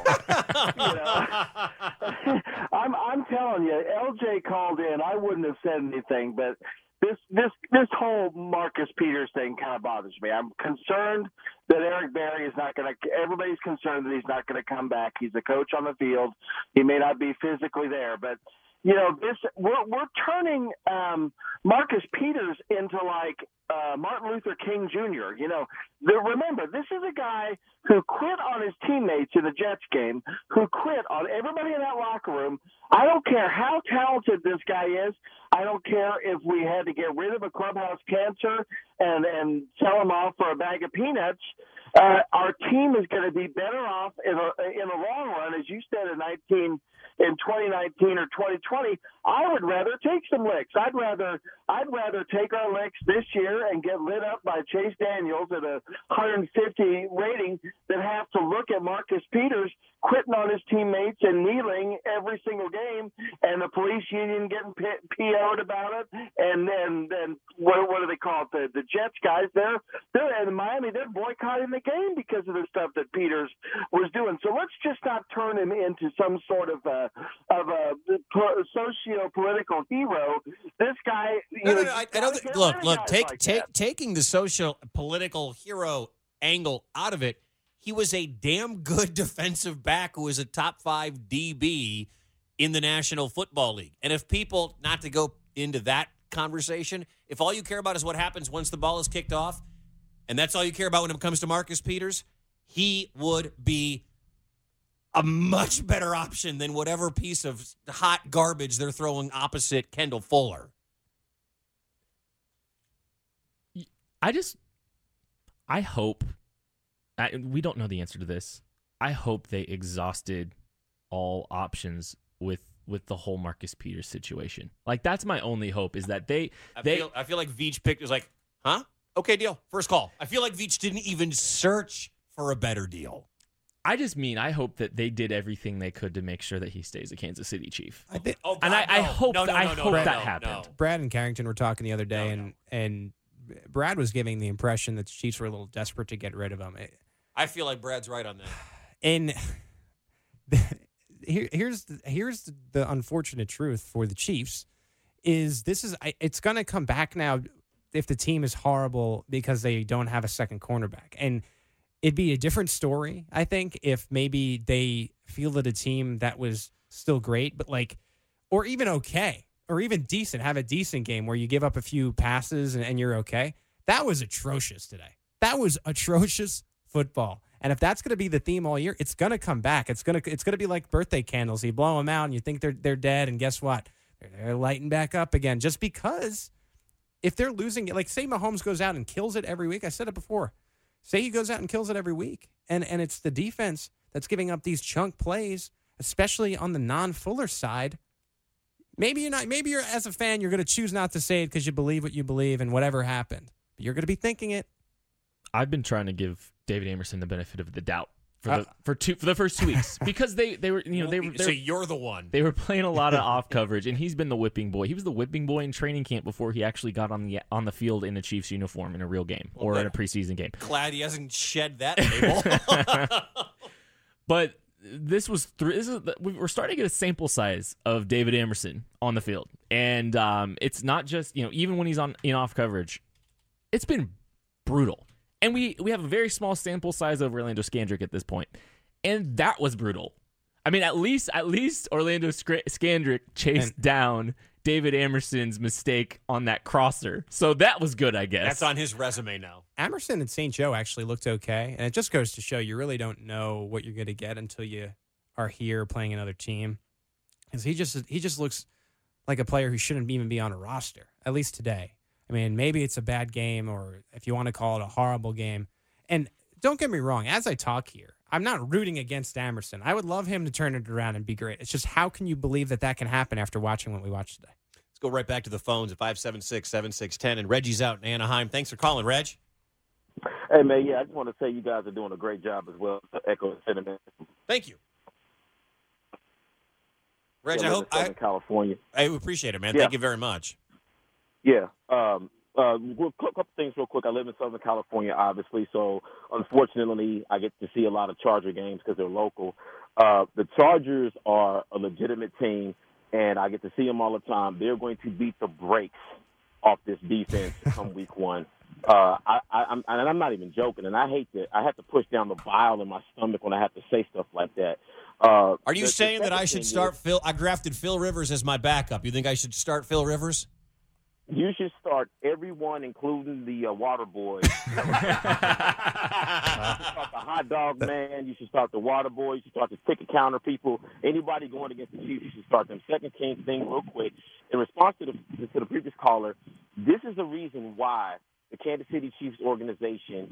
I'm telling you, LJ called in. I wouldn't have said anything, but this whole Marcus Peters thing kind of bothers me. I'm concerned that Eric Berry is not going to. Everybody's concerned that he's not going to come back. He's a coach on the field. He may not be physically there, but. You know, we're turning Marcus Peters into like Martin Luther King Jr. You know, remember, this is a guy who quit on his teammates in the Jets game, who quit on everybody in that locker room. I don't care how talented this guy is. I don't care if we had to get rid of a clubhouse cancer and sell him off for a bag of peanuts. Our team is going to be better off in the long run, as you said, in 2019 or 2020. I would rather take some licks. I'd rather take our licks this year and get lit up by Chase Daniels at a 150 rating than have to look at Marcus Peters quitting on his teammates and kneeling every single game, and the police union getting PO'd about it, and what do they call it? The Jets guys, they're in Miami, they're boycotting the game because of the stuff that Peters was doing. So let's just not turn him into some sort of a socio-political hero. This guy, taking the social political hero angle out of it, he was a damn good defensive back who was a top 5 DB in the National Football League. And if people, not to go into that conversation, if all you care about is what happens once the ball is kicked off, and that's all you care about when it comes to Marcus Peters, he would be a much better option than whatever piece of hot garbage they're throwing opposite Kendall Fuller. I hope, we don't know the answer to this. I hope they exhausted all options with the whole Marcus Peters situation. Like, that's my only hope, is that I feel like Veach picked, was like, huh? Okay, deal. First call. I feel like Veach didn't even search for a better deal. I hope that they did everything they could to make sure that he stays a Kansas City Chief. I hope that happened. No. Brad and Carrington were talking the other day, and Brad was giving the impression that the Chiefs were a little desperate to get rid of him. I feel like Brad's right on that. And here's the unfortunate truth for the Chiefs is it's going to come back now if the team is horrible because they don't have a second cornerback. And it'd be a different story, I think, if maybe they fielded a team that was still great, but or even okay, or even decent, have a decent game where you give up a few passes and you're okay. That was atrocious today. That was atrocious football. And if that's going to be the theme all year, it's going to come back. It's going to be like birthday candles. You blow them out and you think they're dead, and guess what? They're lighting back up again. Just because if they're losing it, like say Mahomes goes out and kills it every week. I said it before. Say he goes out and kills it every week, and it's the defense that's giving up these chunk plays, especially on the non-Fuller side. Maybe you're as a fan, you're going to choose not to say it because you believe what you believe and whatever happened. But you're going to be thinking it. I've been trying to give David Amerson the benefit of the doubt for the first 2 weeks because they were so you're the one. They were playing a lot of off coverage, and he's been the whipping boy. He was the whipping boy in training camp before he actually got on the field in a Chiefs uniform in a real game or in a preseason game. Glad he hasn't shed that label. But we're starting to get a sample size of David Amerson on the field, and it's not just even when he's in off coverage, it's been brutal. And we have a very small sample size of Orlando Scandrick at this point. and that was brutal. I mean, at least Orlando Scandrick chased down David Amerson's mistake on that crosser. So that was good, I guess. That's on his resume now. Amerson and St. Joe actually looked okay, and it just goes to show you really don't know what you're going to get until you are here playing another team. Because he just looks like a player who shouldn't even be on a roster, at least today. I mean, maybe it's a bad game, or if you want to call it a horrible game. And don't get me wrong, as I talk here, I'm not rooting against Amerson. I would love him to turn it around and be great. It's just, how can you believe that can happen after watching what we watched today? Let's go right back to the phones at 576-7610. And Reggie's out in Anaheim. Thanks for calling, Reg. Hey, man, I just want to say you guys are doing a great job as well to echo the sentiment. Thank you. Reg, I hope California. I appreciate it, man. Yeah. Thank you very much. Yeah. Couple things real quick. I live in Southern California, obviously, so unfortunately I get to see a lot of Charger games because they're local. The Chargers are a legitimate team, and I get to see them all the time. They're going to beat the brakes off this defense come week one. I'm not even joking, and I have to push down the bile in my stomach when I have to say stuff like that. Are you saying that I should start Phil? I drafted Phil Rivers as my backup. You think I should start Phil Rivers? You should start everyone, including the water boys. You should start the hot dog man. You should start the water boys. You should start the ticket counter people. Anybody going against the Chiefs, you should start them. Second thing, real quick. In response to the previous caller, this is the reason why the Kansas City Chiefs organization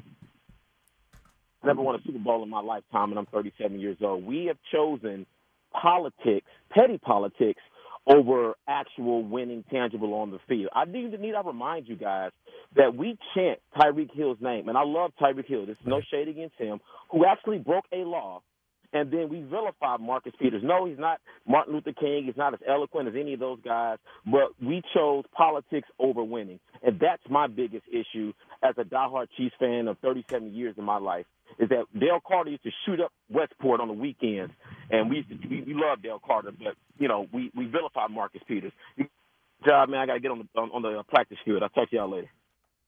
never won a Super Bowl in my lifetime, and I'm 37 years old. We have chosen politics, petty politics, over actual winning tangible on the field. I remind you guys that we chant Tyreek Hill's name, and I love Tyreek Hill. There's no shade against him, who actually broke a law, and then we vilify Marcus Peters. No, he's not Martin Luther King. He's not as eloquent as any of those guys, but we chose politics over winning, and that's my biggest issue as a diehard Chiefs fan of 37 years in my life, is that Dale Carter used to shoot up Westport on the weekends, and we love Dale Carter, but we vilify Marcus Peters. Good job, man. I got to get on the practice field. I'll talk to y'all later.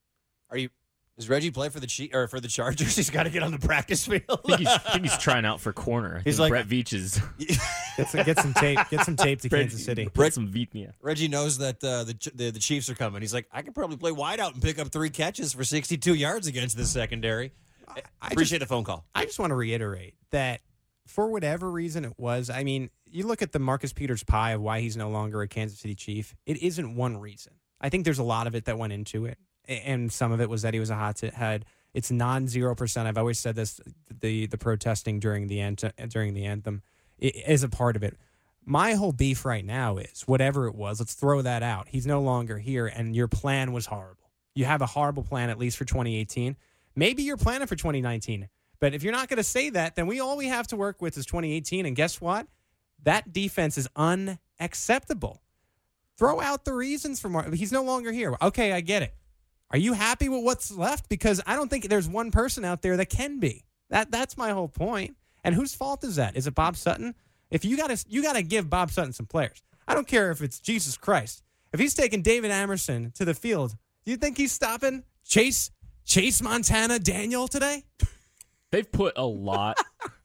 Does Reggie play for the Chargers? He's got to get on the practice field. I think he's trying out for corner. He's like Brett Veach is. Get some tape. Get some tape to Kansas City. Some Vitnia. Reggie knows that the Chiefs are coming. He's like, I could probably play wide out and pick up 3 catches for 62 yards against this secondary. I appreciate the phone call. I just want to reiterate that for whatever reason it was, I mean, you look at the Marcus Peters pie of why he's no longer a Kansas City Chief. It isn't one reason. I think there's a lot of it that went into it, and some of it was that he was a hot head. It's 0%. I've always said this: the protesting during the anthem is a part of it. My whole beef right now is whatever it was. Let's throw that out. He's no longer here, and your plan was horrible. You have a horrible plan, at least for 2018. Maybe you're planning for 2019. But if you're not going to say that, then all we have to work with is 2018. And guess what? That defense is unacceptable. Throw out the reasons for more. He's no longer here. Okay, I get it. Are you happy with what's left? Because I don't think there's one person out there that can be. That's my whole point. And whose fault is that? Is it Bob Sutton? If you got to give Bob Sutton some players. I don't care if it's Jesus Christ. If he's taking David Amerson to the field, do you think he's stopping Chase Montana Daniel today? They've put a lot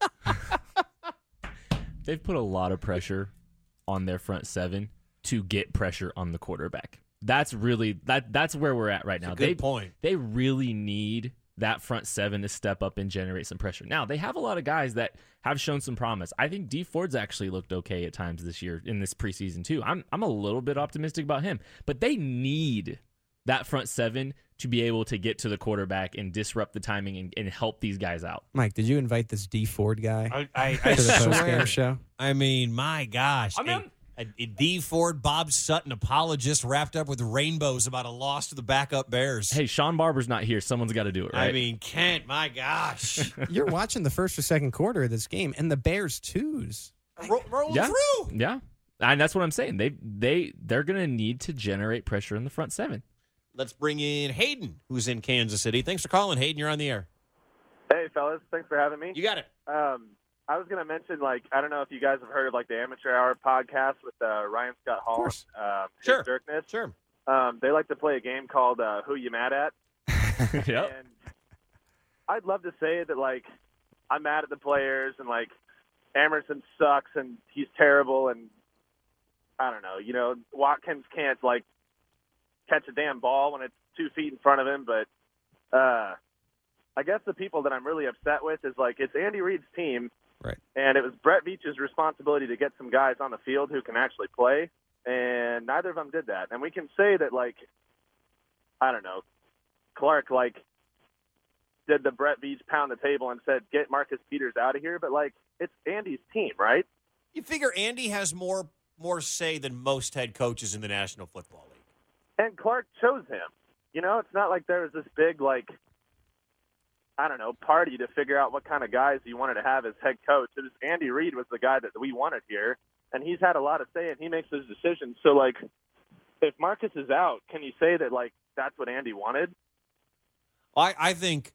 of pressure on their front seven to get pressure on the quarterback. That's really that's where we're at right now. Good point. They really need that front seven to step up and generate some pressure. Now, they have a lot of guys that have shown some promise. I think Dee Ford's actually looked okay at times this year in this preseason too. I'm a little bit optimistic about him, but they need that front seven to be able to get to the quarterback and disrupt the timing and help these guys out. Mike, did you invite this Dee Ford guy I to the post-game show? I mean, my gosh. A Dee Ford, Bob Sutton apologist wrapped up with rainbows about a loss to the backup Bears. Hey, Sean Barber's not here. Someone's got to do it, right? I mean, Kent, my gosh. You're watching the first or second quarter of this game, and the Bears twos. Rolling through. Yeah. And that's what I'm saying. They're going to need to generate pressure in the front seven. Let's bring in Hayden, who's in Kansas City. Thanks for calling, Hayden. You're on the air. Hey, fellas. Thanks for having me. You got it. I was going to mention, I don't know if you guys have heard of, the Amateur Hour podcast with Ryan Scott Hall. Sure. Dirkness. Sure. They like to play a game called Who You Mad At? Yep. And I'd love to say that, I'm mad at the players and like Emerson sucks and he's terrible and I don't know. Watkins can't like catch a damn ball when it's 2 feet in front of him. But I guess the people that I'm really upset with is like it's Andy Reid's team, right? And it was Brett Veach's responsibility to get some guys on the field who can actually play, and neither of them did that. And we can say that like I don't know, Clark like did the Brett Veach pound the table and said get Marcus Peters out of here, but like it's Andy's team, right? You figure Andy has more say than most head coaches in the National Football League. And Clark chose him. It's not like there was this big, like, I don't know, party to figure out what kind of guys he wanted to have as head coach. It was Andy Reid was the guy that we wanted here, and he's had a lot of say, and he makes those decisions. So, like, if Marcus is out, can you say that, like, that's what Andy wanted? I think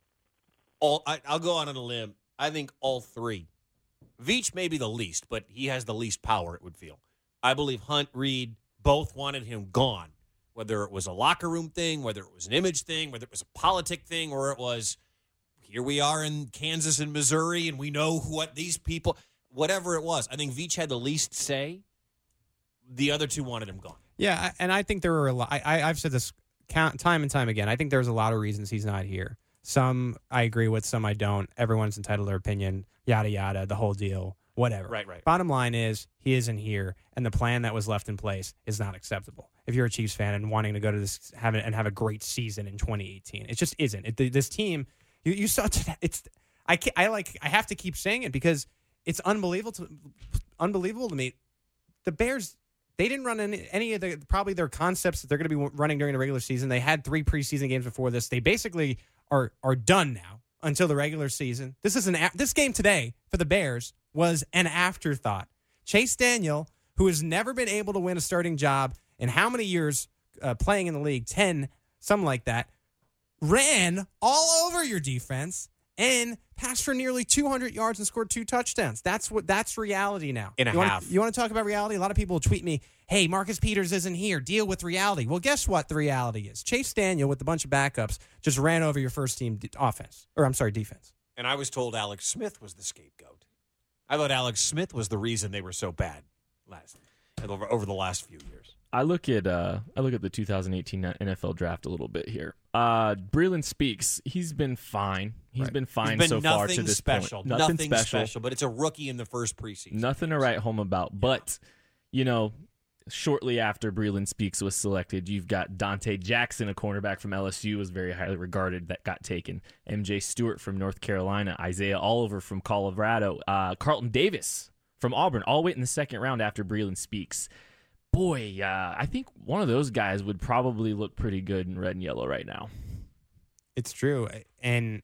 I'll go out on a limb. I think all three. Veach may be the least, but he has the least power, it would feel. I believe Hunt, Reid, both wanted him gone. Whether it was a locker room thing, whether it was an image thing, whether it was a politic thing, or it was, here we are in Kansas and Missouri, and we know what these people, whatever it was. I think Veach had the least say. The other two wanted him gone. Yeah, and I think there were a lot. I've said this time and time again. I think there's a lot of reasons he's not here. Some I agree with, some I don't. Everyone's entitled to their opinion, yada, yada, the whole deal. Whatever. Right. Bottom line is he isn't here, and the plan that was left in place is not acceptable. If you're a Chiefs fan and wanting to go to this have a great season in 2018, it just isn't. This team, you saw today. I have to keep saying it because it's unbelievable to me. The Bears, they didn't run any of probably their concepts that they're going to be running during the regular season. They had 3 preseason games before this. They basically are done now until the regular season. This game today for the Bears was an afterthought. Chase Daniel, who has never been able to win a starting job in how many years playing in the league, 10, something like that, ran all over your defense and passed for nearly 200 yards and scored 2 touchdowns. That's reality now. In a half. You want to talk about reality? A lot of people will tweet me, hey, Marcus Peters isn't here. Deal with reality. Well, guess what the reality is? Chase Daniel with a bunch of backups just ran over your first team defense. And I was told Alex Smith was the scapegoat. I thought Alex Smith was the reason they were so bad over the last few years. I look at the 2018 NFL draft a little bit here. Breeland Speaks. He's been fine. He's been fine so far to this point. Nothing special. But it's a rookie in the first preseason. Nothing to write home about. But shortly after Breeland Speaks was selected, you've got Dante Jackson, a cornerback from LSU, was very highly regarded, that got taken. MJ Stewart from North Carolina, Isaiah Oliver from Colorado, Carlton Davis from Auburn, all went in the second round after Breeland Speaks. Boy, I think one of those guys would probably look pretty good in red and yellow right now. It's true, and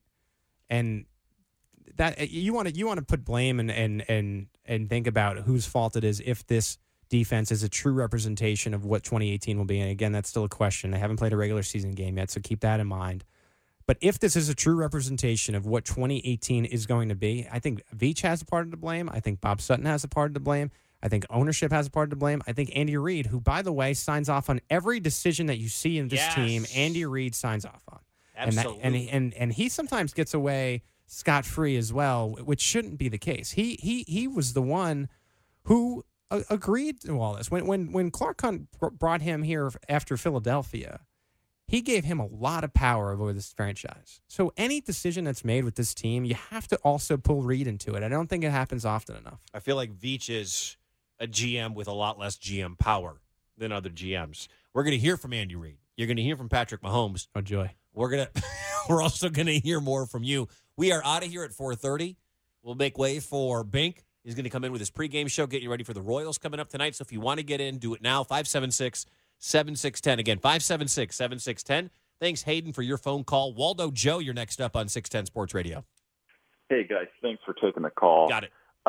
that you want to put blame and think about whose fault it is if this defense is a true representation of what 2018 will be. And again, that's still a question. They haven't played a regular season game yet, so keep that in mind. But if this is a true representation of what 2018 is going to be, I think Veach has a part to blame. I think Bob Sutton has a part to blame. I think ownership has a part to blame. I think Andy Reid, who, by the way, signs off on every decision that you see in this team, Andy Reid signs off on. Absolutely. And he sometimes gets away scot-free as well, which shouldn't be the case. He was the one who agreed to all this. When Clark Hunt brought him here after Philadelphia, he gave him a lot of power over this franchise. So any decision that's made with this team, you have to also pull Reid into it. I don't think it happens often enough. I feel like Veach is a GM with a lot less GM power than other GMs. We're going to hear from Andy Reid. You're going to hear from Patrick Mahomes. Oh, joy. We're also going to hear more from you. We are out of here at 4:30. We'll make way for Bink. He's going to come in with his pregame show, get you ready for the Royals coming up tonight. So if you want to get in, do it now. 576-7610. Again, 576-7610. Thanks, Hayden, for your phone call. Waldo Joe, you're next up on 610 Sports Radio. Hey, guys. Thanks for taking the call. Got it.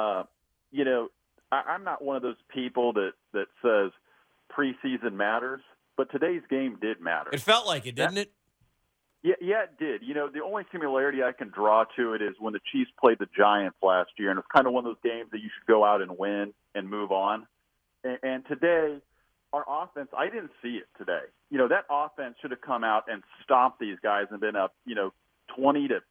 I'm not one of those people that says preseason matters, but today's game did matter. It felt like it, didn't it? Yeah, it did. The only similarity I can draw to it is when the Chiefs played the Giants last year, and it's kind of one of those games that you should go out and win and move on. And today, our offense, I didn't see it today. That offense should have come out and stomped these guys and been up, 20 to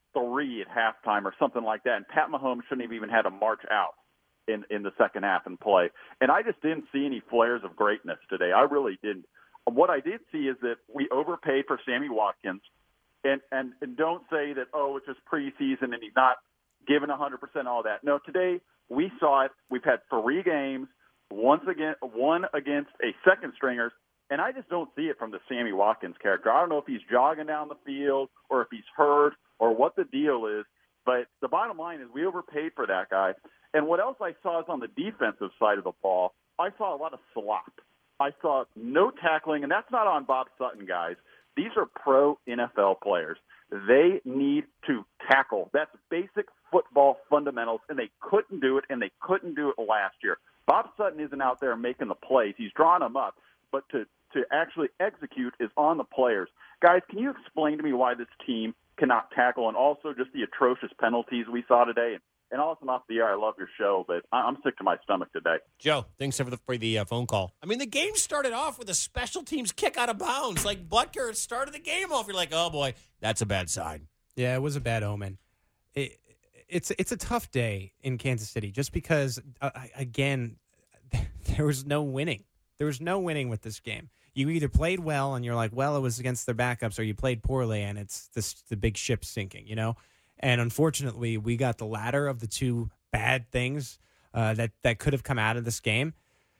3 at halftime or something like that, and Pat Mahomes shouldn't have even had to march out in the second half and play. And I just didn't see any flares of greatness today. I really didn't. What I did see is that we overpaid for Sammy Watkins, and don't say that, oh, it's just preseason and he's not giving 100% all that. No, today we saw it. We've had 3 games, one against a second stringers, and I just don't see it from the Sammy Watkins character. I don't know if he's jogging down the field or if he's hurt or what the deal is, but the bottom line is we overpaid for that guy. And what else I saw is on the defensive side of the ball, I saw a lot of slop. I saw no tackling, and that's not on Bob Sutton, guys. These are pro NFL players. They need to tackle. That's basic football fundamentals, and they couldn't do it, and they couldn't do it last year. Bob Sutton isn't out there making the plays. He's drawing them up, but to actually execute is on the players. Guys, can you explain to me why this team cannot tackle, and also just the atrocious penalties we saw today? And also off the air, I love your show, but I'm sick to my stomach today. Joe, thanks for the phone call. I mean, the game started off with a special teams kick out of bounds. Like, Butker started the game off. You're like, oh, boy, that's a bad sign. Yeah, it was a bad omen. It's a tough day in Kansas City just because, again, there was no winning. There was no winning with this game. You either played well and you're like, well, it was against their backups, or you played poorly and it's the big ship sinking, you know? And unfortunately, we got the latter of the two bad things that could have come out of this game.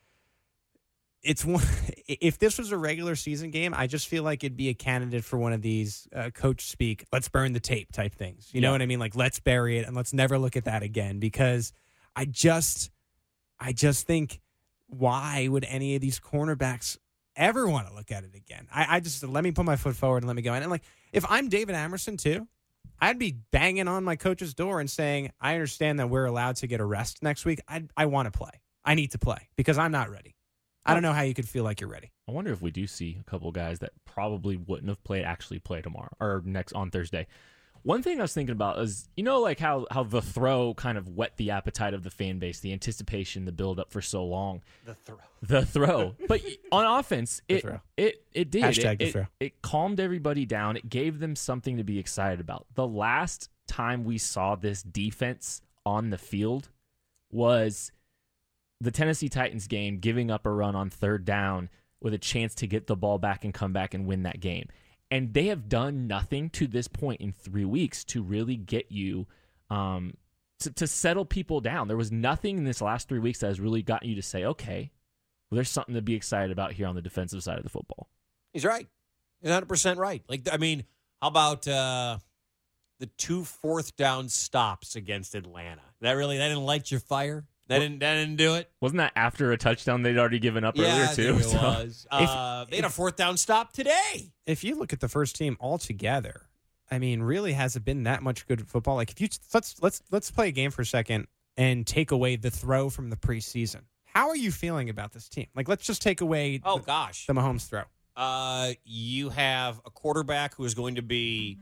It's one. If this was a regular season game, I just feel like it'd be a candidate for one of these coach speak, let's burn the tape type things. You know what I mean? Like, let's bury it and let's never look at that again. Because I just think, why would any of these cornerbacks ever want to look at it again? I just, let me put my foot forward and let me go in. And like, if I'm David Amerson too, I'd be banging on my coach's door and saying, I understand that we're allowed to get a rest next week. I want to play. I need to play because I'm not ready. I don't know how you could feel like you're ready. I wonder if we do see a couple guys that probably wouldn't have played actually play tomorrow or on Thursday. One thing I was thinking about is, you know, like how the throw kind of whet the appetite of the fan base, the anticipation, the build up for so long. The throw. But on offense, it did. The throw. It calmed everybody down. It gave them something to be excited about. The last time we saw this defense on the field was the Tennessee Titans game, giving up a run on 3rd down with a chance to get the ball back and come back and win that game. And they have done nothing to this point in 3 weeks to really get you to settle people down. There was nothing in this last 3 weeks that has really gotten you to say, okay, well, there's something to be excited about here on the defensive side of the football. He's right. He's 100% right. Like, I mean, how about the 2 4th down stops against Atlanta? That didn't light your fire? That didn't do it? Wasn't that after a touchdown they'd already given up earlier, too? Yeah, it was. They had a 4th down stop today. If you look at the first team altogether, I mean, really hasn't been that much good football. Like, if you let's play a game for a second and take away the throw from the preseason. How are you feeling about this team? Like, let's just take away the Mahomes throw. You have a quarterback who is going to be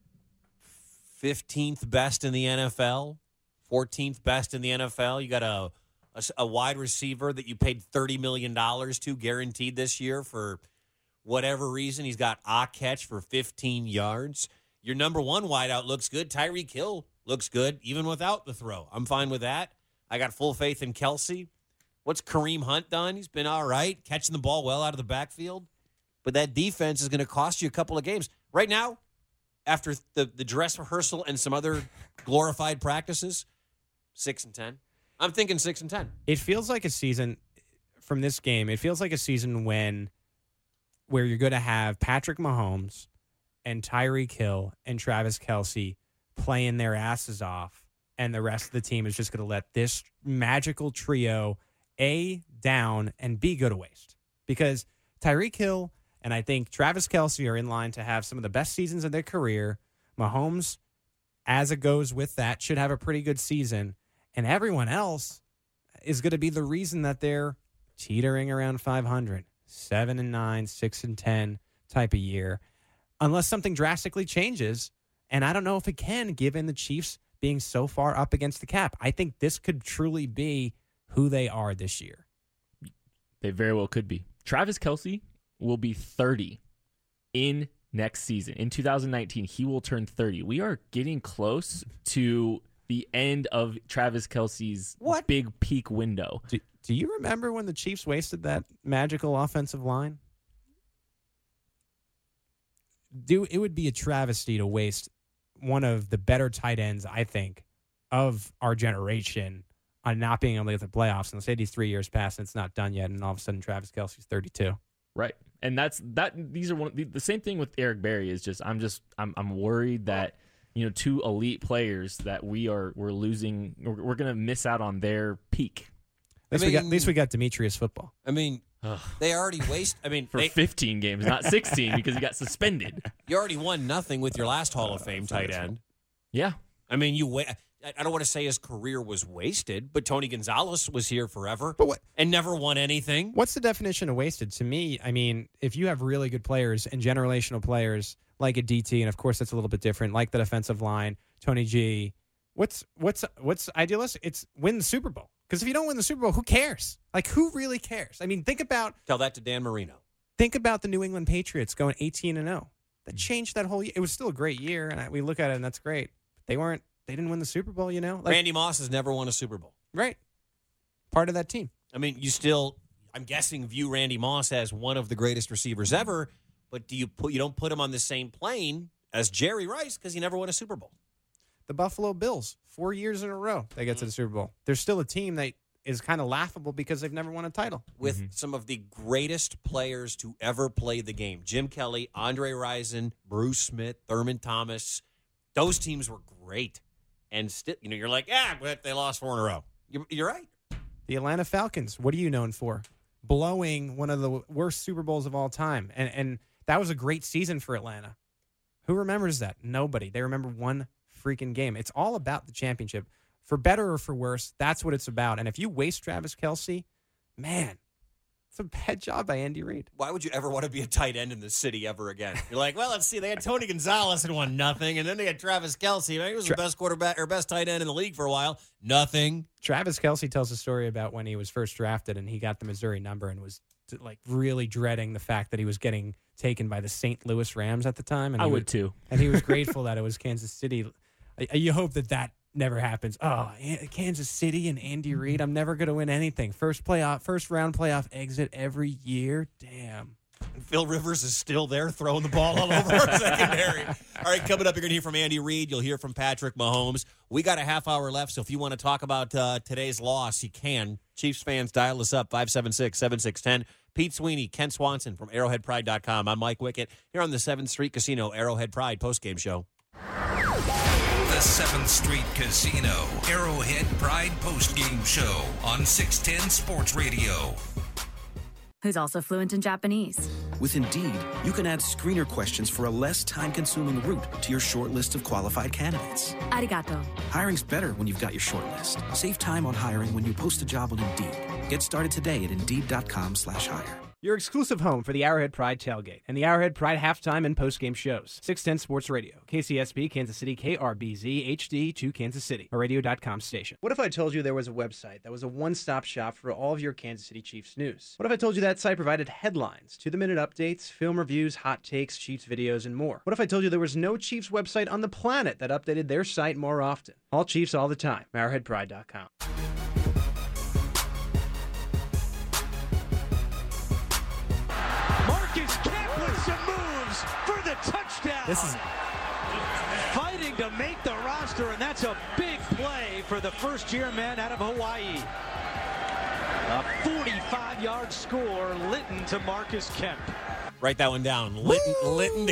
15th best in the NFL. 14th best in the NFL. You got a wide receiver that you paid $30 million to, guaranteed this year for whatever reason. He's got a catch for 15 yards. Your number one wideout looks good. Tyreek Hill looks good, even without the throw. I'm fine with that. I got full faith in Kelsey. What's Kareem Hunt done? He's been all right, catching the ball well out of the backfield. But that defense is going to cost you a couple of games. Right now, after the dress rehearsal and some other glorified practices, 6-10. I'm thinking 6-10. It feels like a season from this game. It feels like a season where you're going to have Patrick Mahomes and Tyreek Hill and Travis Kelce playing their asses off, and the rest of the team is just going to let this magical trio A, down, and B, go to waste. Because Tyreek Hill and I think Travis Kelce are in line to have some of the best seasons of their career. Mahomes, as it goes with that, should have a pretty good season. And everyone else is going to be the reason that they're teetering around 500, 7-9, 6-10 type of year, unless something drastically changes. And I don't know if it can, given the Chiefs being so far up against the cap. I think this could truly be who they are this year. They very well could be. Travis Kelce will be 30 in next season. In 2019, he will turn 30. We are getting close to the end of Travis Kelce's big peak window. Do you remember when the Chiefs wasted that magical offensive line? It would be a travesty to waste one of the better tight ends, I think, of our generation on not being able to get the playoffs. And let's say these 3 years pass and it's not done yet, and all of a sudden Travis Kelce's 32. Right. And these are the same thing with Eric Berry is just I'm worried that, two elite players that we're losing, we're going to miss out on their peak. At least we got Demetrius Football. I mean, they already waste. For 15 games, not 16, because he got suspended. You already won nothing with your last Hall of Fame tight end. Yeah. I mean, I don't want to say his career was wasted, but Tony Gonzalez was here forever and never won anything. What's the definition of wasted? To me, I mean, if you have really good players and generational players like a DT, and of course that's a little bit different, like the defensive line, Tony G, what's idealist? It's win the Super Bowl. Because if you don't win the Super Bowl, who cares? Like, who really cares? I mean, Tell that to Dan Marino. Think about the New England Patriots going 18-0. That changed that whole year. It was still a great year, and we look at it, and that's great. They didn't win the Super Bowl, Randy Moss has never won a Super Bowl. Right. Part of that team. I mean, you still, I'm guessing, view Randy Moss as one of the greatest receivers ever, but you don't put him on the same plane as Jerry Rice because he never won a Super Bowl. The Buffalo Bills, 4 years in a row, they get to the Super Bowl. They're still a team that is kind of laughable because they've never won a title. With some of the greatest players to ever play the game. Jim Kelly, Andre Rison, Bruce Smith, Thurman Thomas. Those teams were great. And still, you're like, but they lost 4 in a row. You're right. The Atlanta Falcons, what are you known for? Blowing one of the worst Super Bowls of all time. And that was a great season for Atlanta. Who remembers that? Nobody. They remember one freaking game. It's all about the championship. For better or for worse, that's what it's about. And if you waste Travis Kelce, man, it's a bad job by Andy Reid. Why would you ever want to be a tight end in the city ever again? You're like, well, let's see. They had Tony Gonzalez and won nothing, and then they had Travis Kelce. He was the best quarterback or best tight end in the league for a while. Nothing. Travis Kelce tells a story about when he was first drafted and he got the Missouri number and was really dreading the fact that he was getting taken by the St. Louis Rams at the time. And I would too. And he was grateful that it was Kansas City. You hope that never happens. Oh, Kansas City and Andy Reid. I'm never going to win anything. First round playoff exit every year. Damn. And Phil Rivers is still there throwing the ball all over our secondary. All right, coming up, you're going to hear from Andy Reid. You'll hear from Patrick Mahomes. We got a half hour left, so if you want to talk about today's loss, you can. Chiefs fans, dial us up, 576-7610. Pete Sweeney, Ken Swanson from ArrowheadPride.com. I'm Mike Wickett here on the 7th Street Casino Arrowhead Pride postgame show. The 7th Street Casino Arrowhead Pride postgame show on 610 Sports Radio. Who's also fluent in Japanese. With Indeed, you can add screener questions for a less time-consuming route to your short list of qualified candidates. Arigato. Hiring's better when you've got your short list. Save time on hiring when you post a job on Indeed. Get started today at Indeed.com/hire. Your exclusive home for the Arrowhead Pride tailgate and the Arrowhead Pride halftime and postgame shows. 610 Sports Radio, KCSB, Kansas City, KRBZ, HD2 Kansas City, a radio.com station. What if I told you there was a website that was a one-stop shop for all of your Kansas City Chiefs news? What if I told you that site provided headlines, to-the-minute updates, film reviews, hot takes, Chiefs videos, and more? What if I told you there was no Chiefs website on the planet that updated their site more often? All Chiefs all the time. ArrowheadPride.com. This is fighting to make the roster, and that's a big play for the first-year man out of Hawaii. A 45-yard score, Litton to Marcus Kemp. Write that one down. Litton to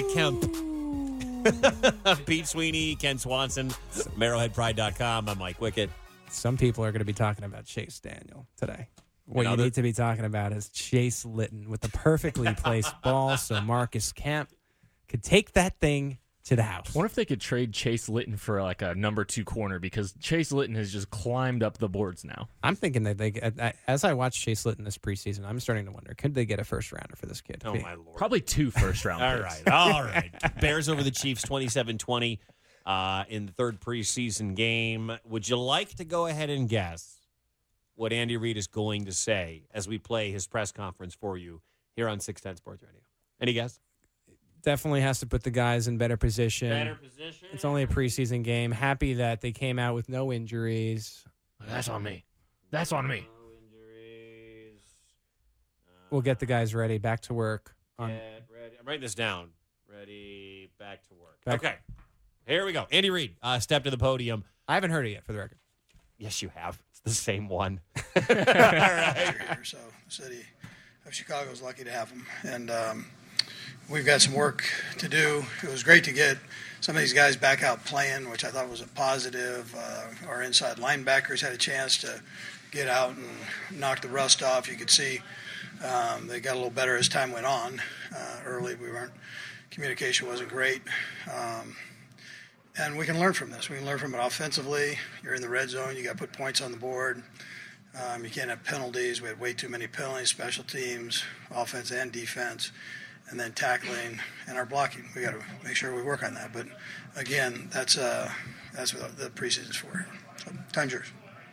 Kemp. Pete Sweeney, Ken Swanson, ArrowheadPride.com. I'm Mike Wickett. Some people are going to be talking about Chase Daniel today. What you need to be talking about is Chase Litton with the perfectly placed ball so Marcus Kemp could take that thing to the house. I wonder if they could trade Chase Litton for like a number 2 corner because Chase Litton has just climbed up the boards now. I'm thinking that as I watch Chase Litton this preseason, I'm starting to wonder, could they get a first rounder for this kid? Oh, my Lord. Probably 2 first-round picks. All right. Bears over the Chiefs 27-20 in the third preseason game. Would you like to go ahead and guess what Andy Reid is going to say as we play his press conference for you here on 610 Sports Radio? Any guess? Definitely has to put the guys in better position. It's only a preseason game. Happy that they came out with no injuries. That's on me. That's on me. We'll get the guys ready. Back to work. Ready. I'm writing this down. Ready, back to work. Okay. Here we go. Andy Reid, step to the podium. I haven't heard it yet, for the record. Yes, you have. It's the same one. All right. So the city of Chicago is lucky to have him. And we've got some work to do. It was great to get some of these guys back out playing, which I thought was a positive. Our inside linebackers had a chance to get out and knock the rust off. You could see they got a little better as time went on. Early, communication wasn't great. And we can learn from this. We can learn from it offensively. You're in the red zone. You got to put points on the board. You can't have penalties. We had way too many penalties, special teams, offense and defense, and then tackling and our blocking. We got to make sure we work on that. But again, that's what the preseason's for. So, time's yours.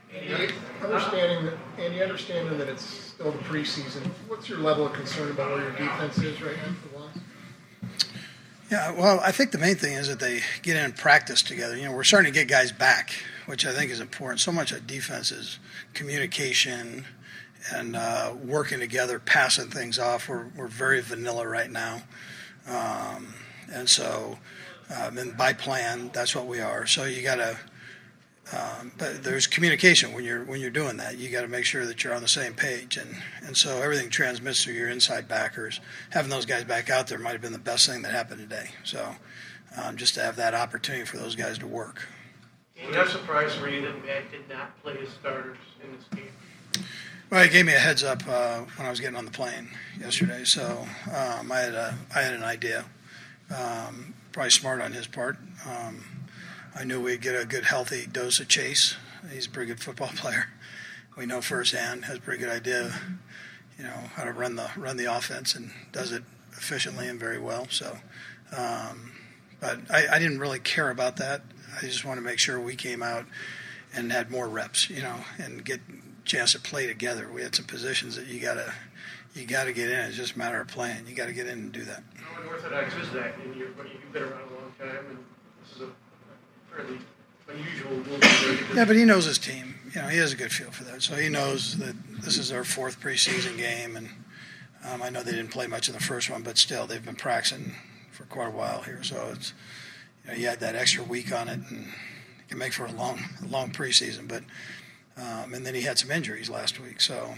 Understanding that it's still the preseason, what's your level of concern about where your defense is right now for the Lions? Yeah, well, I think the main thing is that they get in and practice together. We're starting to get guys back, which I think is important. So much of defense is communication and working together, passing things off. We're very vanilla right now. And so and by plan, that's what we are. So you got to but there's communication when you're doing that. You got to make sure that you're on the same page, and so everything transmits through your inside backers. Having those guys back out there might have been the best thing that happened today. So just to have that opportunity for those guys to work. Was that surprise for you that Matt did not play his starters in this game? Well, he gave me a heads up when I was getting on the plane yesterday, so I had an idea. Probably smart on his part. I knew we'd get a good, healthy dose of Chase. He's a pretty good football player. We know firsthand, has a pretty good idea, how to run the offense, and does it efficiently and very well. So, but I didn't really care about that. I just want to make sure we came out and had more reps, and get a chance to play together. We had some positions that you gotta get in. It's just a matter of playing. You got to get in and do that. How unorthodox is that? You've been around a long time, and this is a fairly unusual move. Yeah, but he knows his team. He has a good feel for that. So he knows that this is our fourth preseason game, and I know they didn't play much in the first one, but still they've been practicing for quite a while here. So it's you had that extra week on it, and it can make for a long preseason. But and then he had some injuries last week, so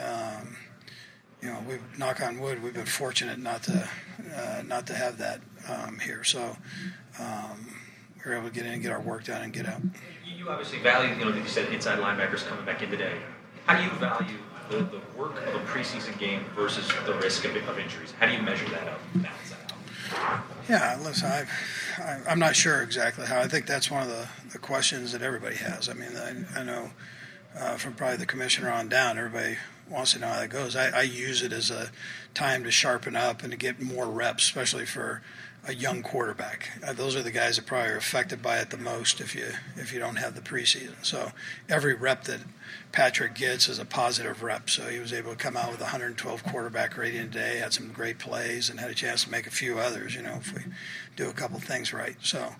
we knock on wood, we've been fortunate not to have that here. So. We were able to get in and get our work done and get out. You obviously value, that you said inside linebackers coming back in today. How do you value the work of a preseason game versus the risk of injuries? How do you measure that out, balance that out? Yeah, listen, I'm not sure exactly how. I think that's one of the questions that everybody has. I mean, I know from probably the commissioner on down, everybody wants to know how that goes. I use it as a time to sharpen up and to get more reps, especially for a young quarterback. Those are the guys that probably are affected by it the most if you don't have the preseason. So every rep that Patrick gets is a positive rep. So he was able to come out with 112 quarterback rating today, had some great plays, and had a chance to make a few others, if we do a couple things right. So,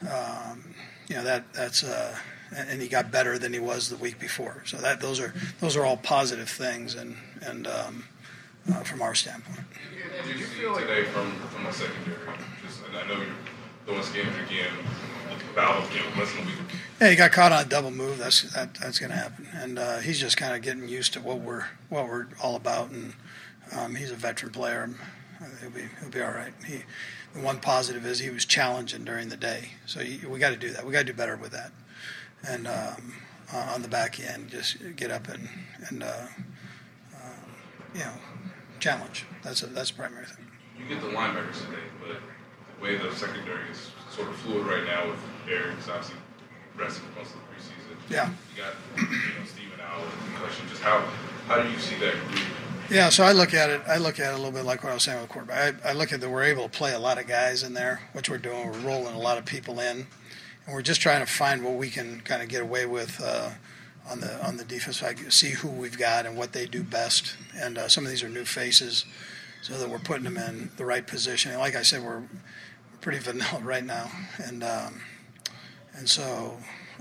that's and he got better than he was the week before. So those are all positive things, and from our standpoint. Did you feel like today from a secondary? I know you're doing scans again, battle again, less than a week. Yeah, he got caught on a double move. That's going to happen, and he's just kind of getting used to what we're all about. And he's a veteran player. He'll be all right. The one positive is he was challenging during the day, so we got to do that. We got to do better with that, and on the back end, just get up and challenge. That's the primary thing. You get the linebackers today, but the way the secondary is sort of fluid right now with Eric's obviously resting most of the preseason. Yeah. You got Steven out with concussion. Just how do you see that group? Yeah, so I look at it a little bit like what I was saying with the quarterback. I look at that we're able to play a lot of guys in there, which we're doing. We're rolling a lot of people in, and we're just trying to find what we can kind of get away with on the defense side, see who we've got and what they do best. And some of these are new faces. so that we're putting them in the right position. And like I said, we're pretty vanilla right now, and so.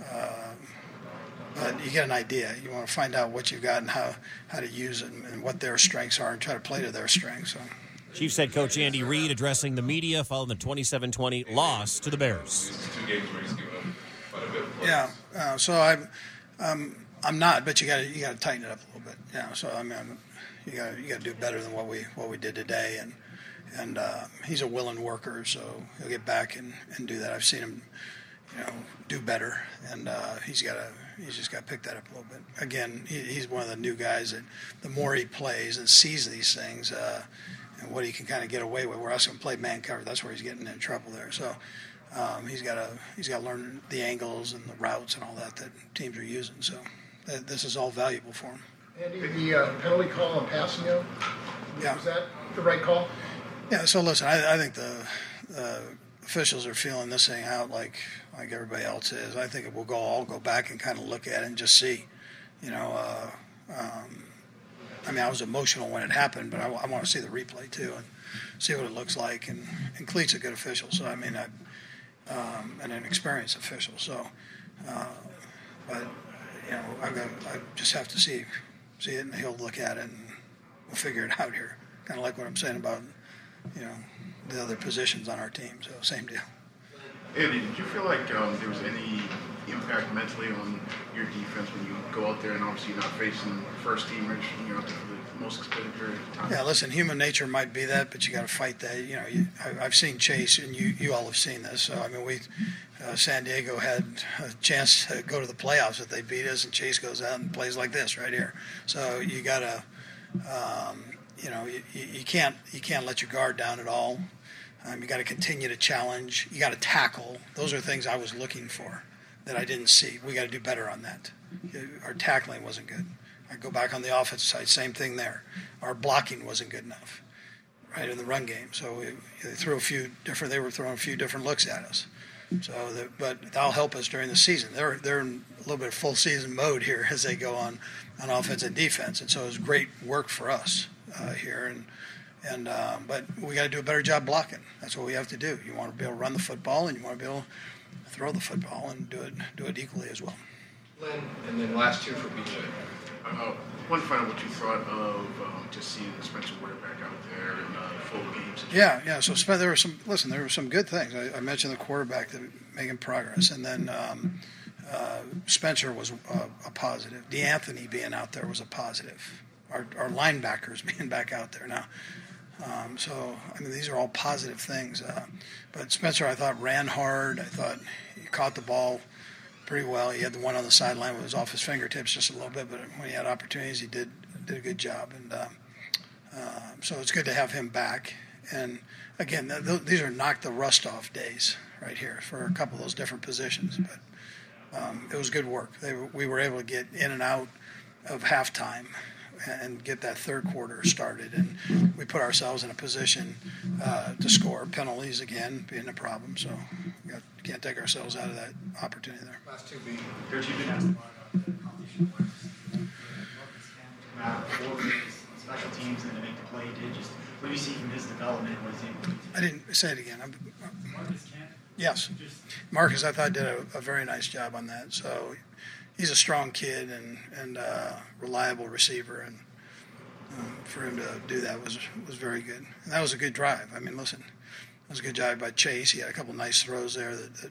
But you get an idea. You want to find out what you've got and how to use it and what their strengths are and try to play to their strengths. So. Chiefs head coach Andy Reid addressing the media following the 27-20 loss to the Bears. It's 2 games where he's given up quite a bit of play. Yeah, so I'm not, but you got to tighten it up a little bit. Yeah, so I mean, you got to do better than what we did today, and he's a willing worker, so he'll get back and do that. I've seen him, do better, and he's just got to pick that up a little bit. Again, he's one of the new guys that the more he plays and sees these things, and what he can kind of get away with. We're also going to play man cover. That's where he's getting in trouble there. So he's got to learn the angles and the routes and all that teams are using. So this is all valuable for him. Andy, the penalty call on Passio, was that the right call? Yeah. So listen, I think the officials are feeling this thing out like everybody else is. I think we'll all go back and kind of look at it and just see, I mean, I was emotional when it happened, but I want to see the replay too and see what it looks like. And Cleet's a good official, so I mean, and an experienced official. So, but I just have to see it, and he'll look at it, and we'll figure it out here. Kind of like what I'm saying about the other positions on our team. So same deal. Andy, did you feel like there was any impact mentally on your defense when you go out there and obviously you're not facing first teamers, you're out there for the most extended period of time? Yeah, listen, human nature might be that, but you got to fight that. I've seen Chase, and you all have seen this. So I mean, San Diego had a chance to go to the playoffs if they beat us, and Chase goes out and plays like this right here. So you got to, you can't let your guard down at all. You got to continue to challenge. You got to tackle. Those are things I was looking for that I didn't see. We got to do better on that. Our tackling wasn't good. I go back on the offensive side, same thing there. Our blocking wasn't good enough, right, in the run game. So they were throwing a few different looks at us. So, but that'll help us during the season. They're in a little bit of full season mode here as they go on offense and defense, and so it was great work for us here. But we got to do a better job blocking. That's what we have to do. You want to be able to run the football, and you want to be able to throw the football and do it equally as well. Len, and then last two for BJ. Want to find out what you thought of just seeing Spencer Ware back out there in full games. Yeah. So there were some good things. I mentioned the quarterback that making progress, and then Spencer was a positive. DeAnthony being out there was a positive. Our linebackers being back out there now. So, I mean, these are all positive things. But Spencer, I thought, ran hard. I thought he caught the ball pretty well. He had the one on the sideline that was off his fingertips just a little bit, but when he had opportunities, he did a good job. And so it's good to have him back. And, again, these are knock the rust off days right here for a couple of those different positions. But it was good work. We were able to get in and out of halftime and get that third quarter started, and we put ourselves in a position to score. Penalties again being a problem, so we can't take ourselves out of that opportunity there. Last two beat. Coach, you've been asked a lot about the competition points. Come out, special teams, and to make the play. What do you see from his development? What is he? I didn't say it again. Marcus Kent? Yes, Marcus, I thought did a very nice job on that. So. He's a strong kid and reliable receiver, and for him to do that was very good. And that was a good drive. I mean, listen, it was a good job by Chase. He had a couple of nice throws there that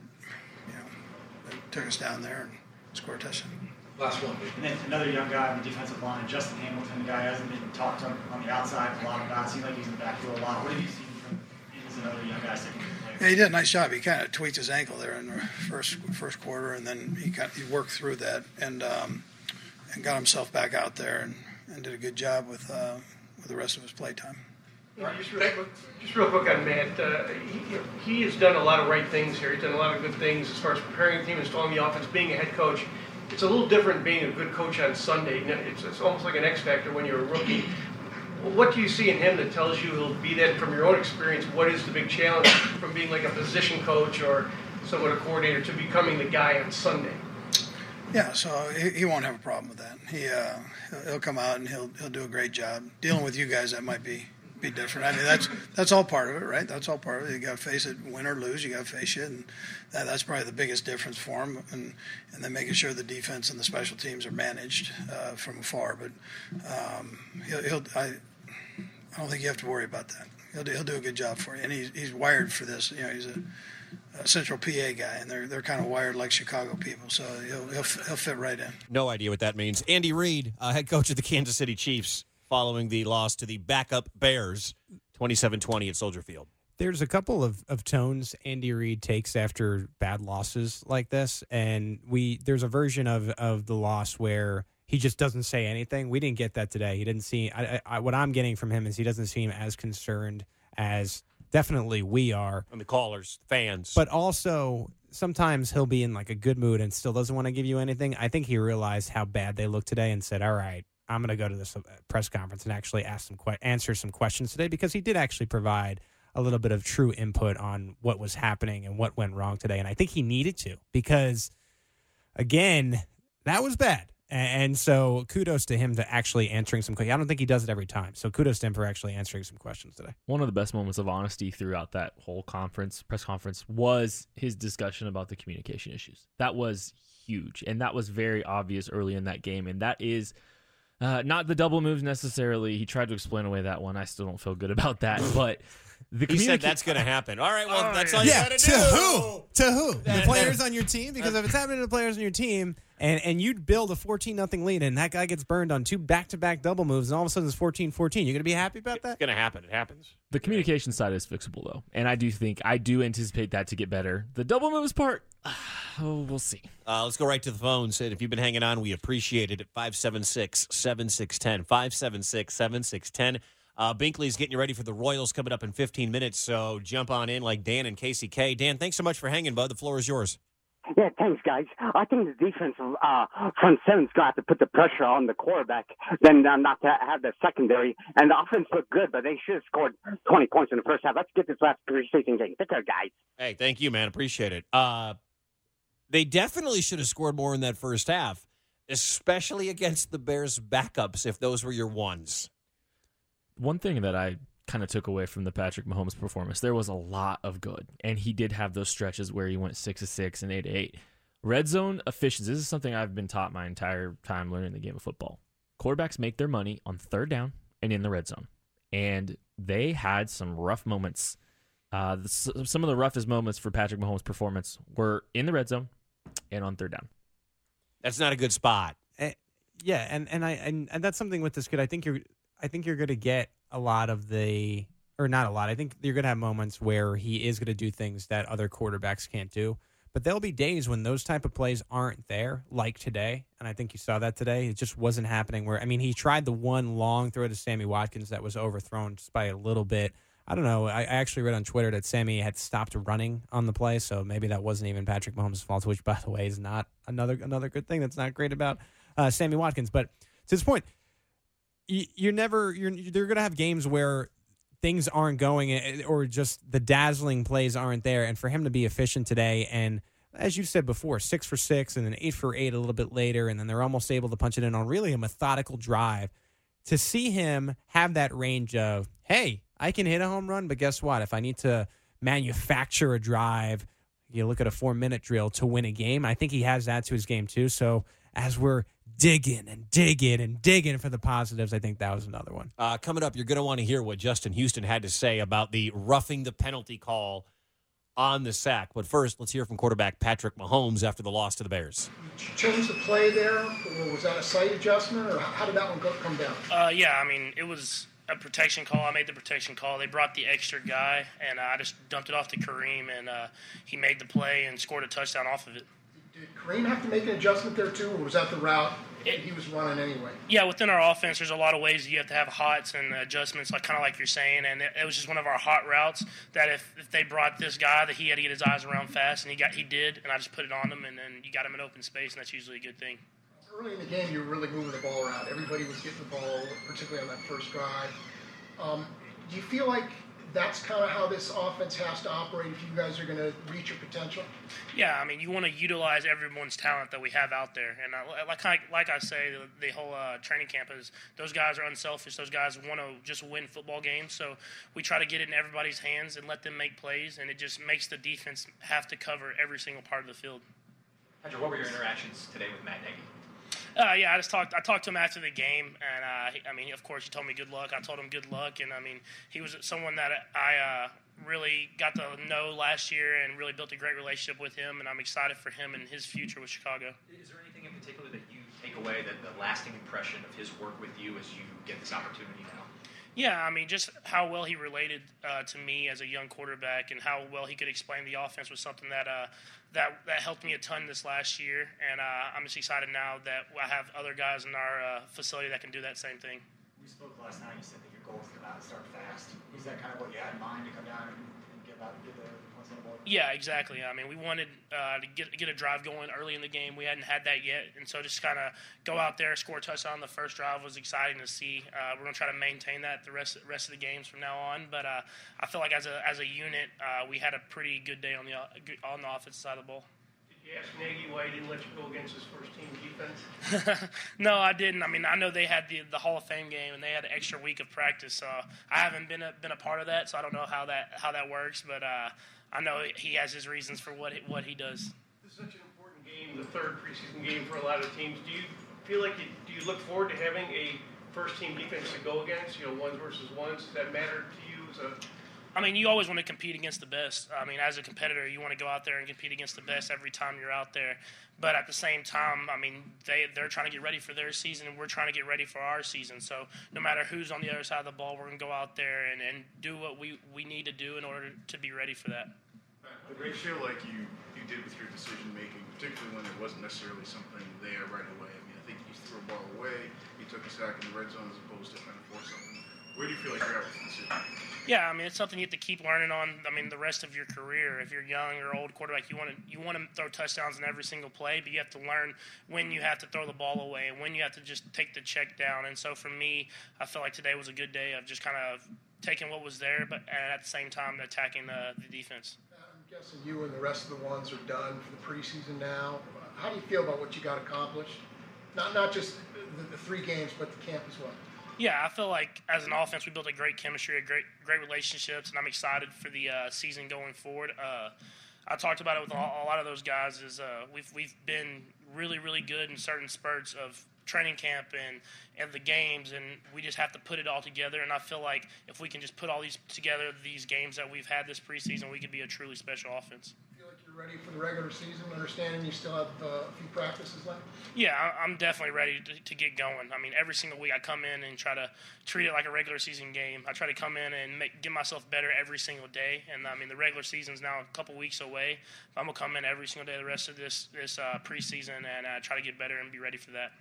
took us down there and scored a touchdown. Last one. And then another young guy on the defensive line, Justin Hamilton, the guy hasn't been talked on the outside a lot about. It seems like he's in the backfield a lot. What have you seen from him as another young guy sticking in the play? Yeah, he did a nice job. He kind of tweaked his ankle there in the first quarter, and then he worked through that and got himself back out there and did a good job with the rest of his play time. Just real quick on Matt. He has done a lot of right things here. He's done a lot of good things as far as preparing the team, installing the offense, being a head coach. It's a little different being a good coach on Sunday. It's almost like an X factor when you're a rookie. What do you see in him that tells you he'll be that? From your own experience, what is the big challenge from being like a position coach or somewhat a coordinator to becoming the guy on Sunday? Yeah, so he won't have a problem with that. He'll come out and he'll do a great job. Dealing with you guys, that might be be different. I mean, that's all part of it, right? That's all part of it. You got to face it, win or lose. You got to face it, and that's probably the biggest difference for him. And then making sure the defense and the special teams are managed from afar. But I don't think you have to worry about that. He'll do a good job for you, and he's wired for this. You know, he's a Central PA guy, and they're kind of wired like Chicago people, so he'll fit right in. No idea what that means. Andy Reid, head coach of the Kansas City Chiefs, following the loss to the backup Bears, 27-20 at Soldier Field. There's a couple of tones Andy Reid takes after bad losses like this, and there's a version of the loss where he just doesn't say anything. We didn't get that today. He didn't see. What I'm getting from him is he doesn't seem as concerned as definitely we are. And the callers, fans. But also, sometimes he'll be in like a good mood and still doesn't want to give you anything. I think he realized how bad they looked today and said, all right, I'm going to go to this press conference and actually answer some questions today, because he did actually provide a little bit of true input on what was happening and what went wrong today. And I think he needed to, because, again, that was bad. And so kudos to him to actually answering some questions. I don't think he does it every time. So kudos to him for actually answering some questions today. One of the best moments of honesty throughout that whole press conference, was his discussion about the communication issues. That was huge. And that was very obvious early in that game. And that is not the double moves necessarily. He tried to explain away that one. I still don't feel good about that. But he said that's going to happen. All right, well, that's all you got to do. To who? The players on your team? Because if it's happening to the players on your team, and you'd build a 14-0 lead, and that guy gets burned on 2 back-to-back double moves, and all of a sudden it's 14-14, you're going to be happy about that? It's going to happen. It happens. The communication side is fixable, though, and I do anticipate that to get better. The double moves part, we'll see. Let's go right to the phones. And if you've been hanging on, we appreciate it at 576-7610. 576-7610. Binkley's getting you ready for the Royals coming up in 15 minutes, so jump on in like Dan and KCK. Dan, thanks so much for hanging, bud. The floor is yours. Yeah, thanks, guys. I think the defense front seven's going to have to put the pressure on the quarterback, then not to have the secondary. And the offense looked good, but they should have scored 20 points in the first half. Let's get this last preseason game. Take care, guys. Hey, thank you, man. Appreciate it. They definitely should have scored more in that first half, especially against the Bears' backups, if those were your ones. One thing that I kind of took away from the Patrick Mahomes performance, there was a lot of good, and he did have those stretches where he went 6-6 and 8-8. Red zone efficiency, this is something I've been taught my entire time learning the game of football. Quarterbacks make their money on third down and in the red zone, and they had some rough moments. Some of the roughest moments for Patrick Mahomes' performance were in the red zone and on third down. That's not a good spot. Yeah, and that's something with this kid. I think you're going to get a lot of not a lot. I think you're going to have moments where he is going to do things that other quarterbacks can't do. But there'll be days when those type of plays aren't there, like today. And I think you saw that today. It just wasn't happening. He tried the one long throw to Sammy Watkins that was overthrown just by a little bit. I don't know. I actually read on Twitter that Sammy had stopped running on the play, so maybe that wasn't even Patrick Mahomes' fault, which, by the way, is not another good thing that's not great about Sammy Watkins. But to this point, they're going to have games where things aren't going, or just the dazzling plays aren't there. And for him to be efficient today, and as you said before, 6 for 6 and then 8 for 8 a little bit later, and then they're almost able to punch it in on really a methodical drive. To see him have that range of, hey, I can hit a home run, but guess what? If I need to manufacture a drive, you look at a 4-minute drill to win a game, I think he has that to his game too. So as we're digging for the positives, I think that was another one. Coming up, you're going to want to hear what Justin Houston had to say about the roughing the penalty call on the sack. But first, let's hear from quarterback Patrick Mahomes after the loss to the Bears. Did you change the play there? Or was that a sight adjustment, or how did that one come down? It was a protection call. I made the protection call. They brought the extra guy, and I just dumped it off to Kareem, and he made the play and scored a touchdown off of it. Did Kareem have to make an adjustment there too, or was that the route he was running anyway? Yeah, within our offense, there's a lot of ways that you have to have hots and adjustments, kind of like you're saying, and it was just one of our hot routes that if they brought this guy, that he had to get his eyes around fast, and he did, and I just put it on him, and then you got him in open space, and that's usually a good thing. Early in the game, you were really moving the ball around. Everybody was getting the ball, particularly on that first drive. Do you feel like that's kind of how this offense has to operate if you guys are going to reach your potential? Yeah, I mean, you want to utilize everyone's talent that we have out there. And like I say, the whole training camp is those guys are unselfish. Those guys want to just win football games. So we try to get it in everybody's hands and let them make plays, and it just makes the defense have to cover every single part of the field. Patrick, what were your interactions today with Matt Nagy? Yeah, I talked to him after the game, and I mean, of course, he told me good luck. I told him good luck, and I mean, he was someone that I really got to know last year and really built a great relationship with him, and I'm excited for him and his future with Chicago. Is there anything in particular that you take away, that the lasting impression of his work with you as you get this opportunity now? Yeah, I mean, just how well he related to me as a young quarterback, and how well he could explain the offense was something that helped me a ton this last year. And I'm just excited now that I have other guys in our facility that can do that same thing. We spoke last night. You said that your goal is to come out and start fast. Is that kind of what you had in mind, to come down and get the points on the board? Yeah, exactly. I mean, we wanted to get a drive going early in the game. We hadn't had that yet, and so just kind of go out there, score a touchdown on the first drive was exciting to see. We're going to try to maintain that the rest of the games from now on. But I feel like as a unit, we had a pretty good day on the offensive side of the ball. Did you ask Nagy why he didn't let you go against his first-team defense? No, I didn't. I mean, I know they had the Hall of Fame game, and they had an extra week of practice. So I haven't been a part of that, so I don't know how that works. But I know he has his reasons for what he does. This is such an important game, the third preseason game for a lot of teams. Do you feel like do you look forward to having a first-team defense to go against? Ones versus ones. Does that matter to you? I mean, you always want to compete against the best. I mean, as a competitor, you want to go out there and compete against the best every time you're out there. But at the same time, I mean, they're trying to get ready for their season, and we're trying to get ready for our season. So no matter who's on the other side of the ball, we're going to go out there and do what we need to do in order to be ready for that. What do you feel like you did with your decision-making, particularly when it wasn't necessarily something there right away? I mean, I think you threw a ball away, you took a sack in the red zone as opposed to trying to force something. Where do you feel like you're at with the decision? Yeah, I mean, it's something you have to keep learning on. I mean, the rest of your career. If you're young or old quarterback, you want to throw touchdowns in every single play, but you have to learn when you have to throw the ball away and when you have to just take the check down. And so for me, I feel like today was a good day of just kind of taking what was there, but at the same time attacking the defense. I'm guessing you and the rest of the ones are done for the preseason now. How do you feel about what you got accomplished? Not just the 3 games, but the camp as well. Yeah, I feel like as an offense we built a great chemistry, great relationships, and I'm excited for the season going forward. I talked about it with a lot of those guys. We've been really, really good in certain spurts of training camp and the games, and we just have to put it all together. And I feel like if we can just put all these together, these games that we've had this preseason, we could be a truly special offense. Feel like you're ready for the regular season, understanding you still have a few practices left? Yeah, I'm definitely ready to get going. I mean, every single week I come in and try to treat it like a regular season game. I try to come in and get myself better every single day. And, I mean, the regular season's now a couple weeks away. I'm going to come in every single day the rest of this preseason and try to get better and be ready for that.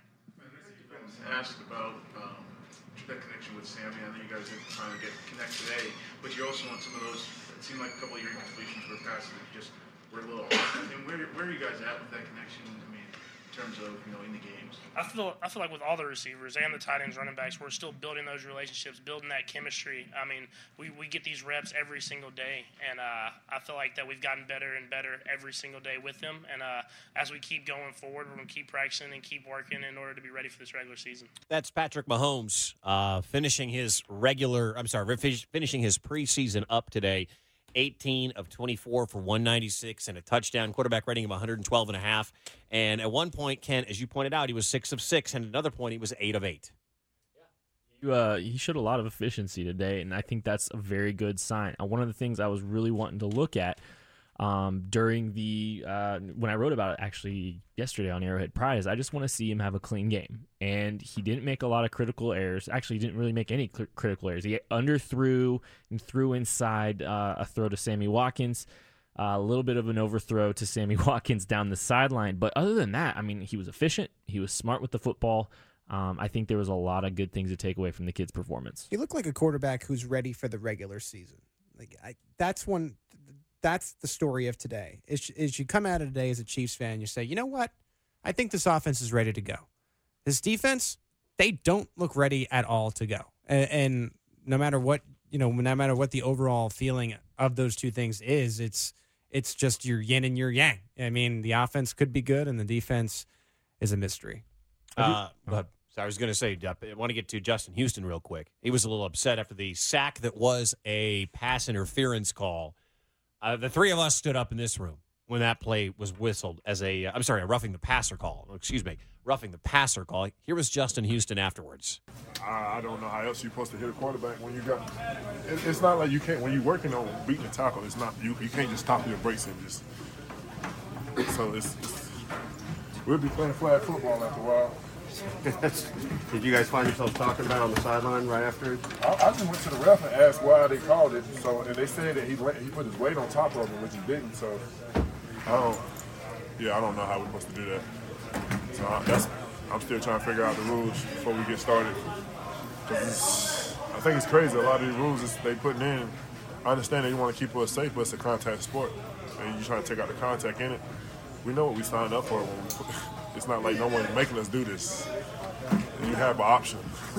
Asked about that connection with Sammy. I know you guys are trying to connect today, but you also want some of those. It seemed like a couple of your incompletions were passes that just were a little off. And where are you guys at with that connection? I mean, in terms of in the games. I feel like with all the receivers and the tight ends, running backs, we're still building those relationships, building that chemistry. I mean, we get these reps every single day, and I feel like that we've gotten better and better every single day with them. And as we keep going forward, we're going to keep practicing and keep working in order to be ready for this regular season. That's Patrick Mahomes finishing his preseason up today. 18 of 24 for 196 and a touchdown, quarterback rating of 112.5. And at one point, Ken, as you pointed out, he was 6 of 6, and at another point, he was 8 of 8. He showed a lot of efficiency today, and I think that's a very good sign. One of the things I was really wanting to look at during when I wrote about it actually yesterday on Arrowhead Pride is I just want to see him have a clean game. And he didn't make a lot of critical errors. Actually, he didn't really make any critical errors. He underthrew and threw inside a throw to Sammy Watkins, a little bit of an overthrow to Sammy Watkins down the sideline. But other than that, I mean, he was efficient. He was smart with the football. I think there was a lot of good things to take away from the kid's performance. He looked like a quarterback who's ready for the regular season. That's the story of today. Is you come out of today as a Chiefs fan, you say, you know what? I think this offense is ready to go. This defense, they don't look ready at all to go. And no matter what no matter what the overall feeling of those two things is, it's just your yin and your yang. I mean, the offense could be good, and the defense is a mystery. But so I was going to say, I want to get to Justin Houston real quick. He was a little upset after the sack that was a pass interference call. The three of us stood up in this room when that play was whistled as a roughing the passer call. Roughing the passer call. Here was Justin Houston afterwards. I don't know how else you're supposed to hit a quarterback when you got. It's not like you can't when you're working on beating a tackle. It's not you can't just stop your brakes and just. So it's we'll be playing flag football after a while. Did you guys find yourselves talking about it on the sideline right after it? I just went to the ref and asked why they called it. So and they said that he put his weight on top of him, which he didn't. So I don't know how we're supposed to do that. So I'm still trying to figure out the rules before we get started. I think it's crazy. A lot of these rules they putting in. I understand that you want to keep us safe, but it's a contact sport, and you're trying to take out the contact in it. We know what we signed up for. It's not like no one's making us do this. You have an option.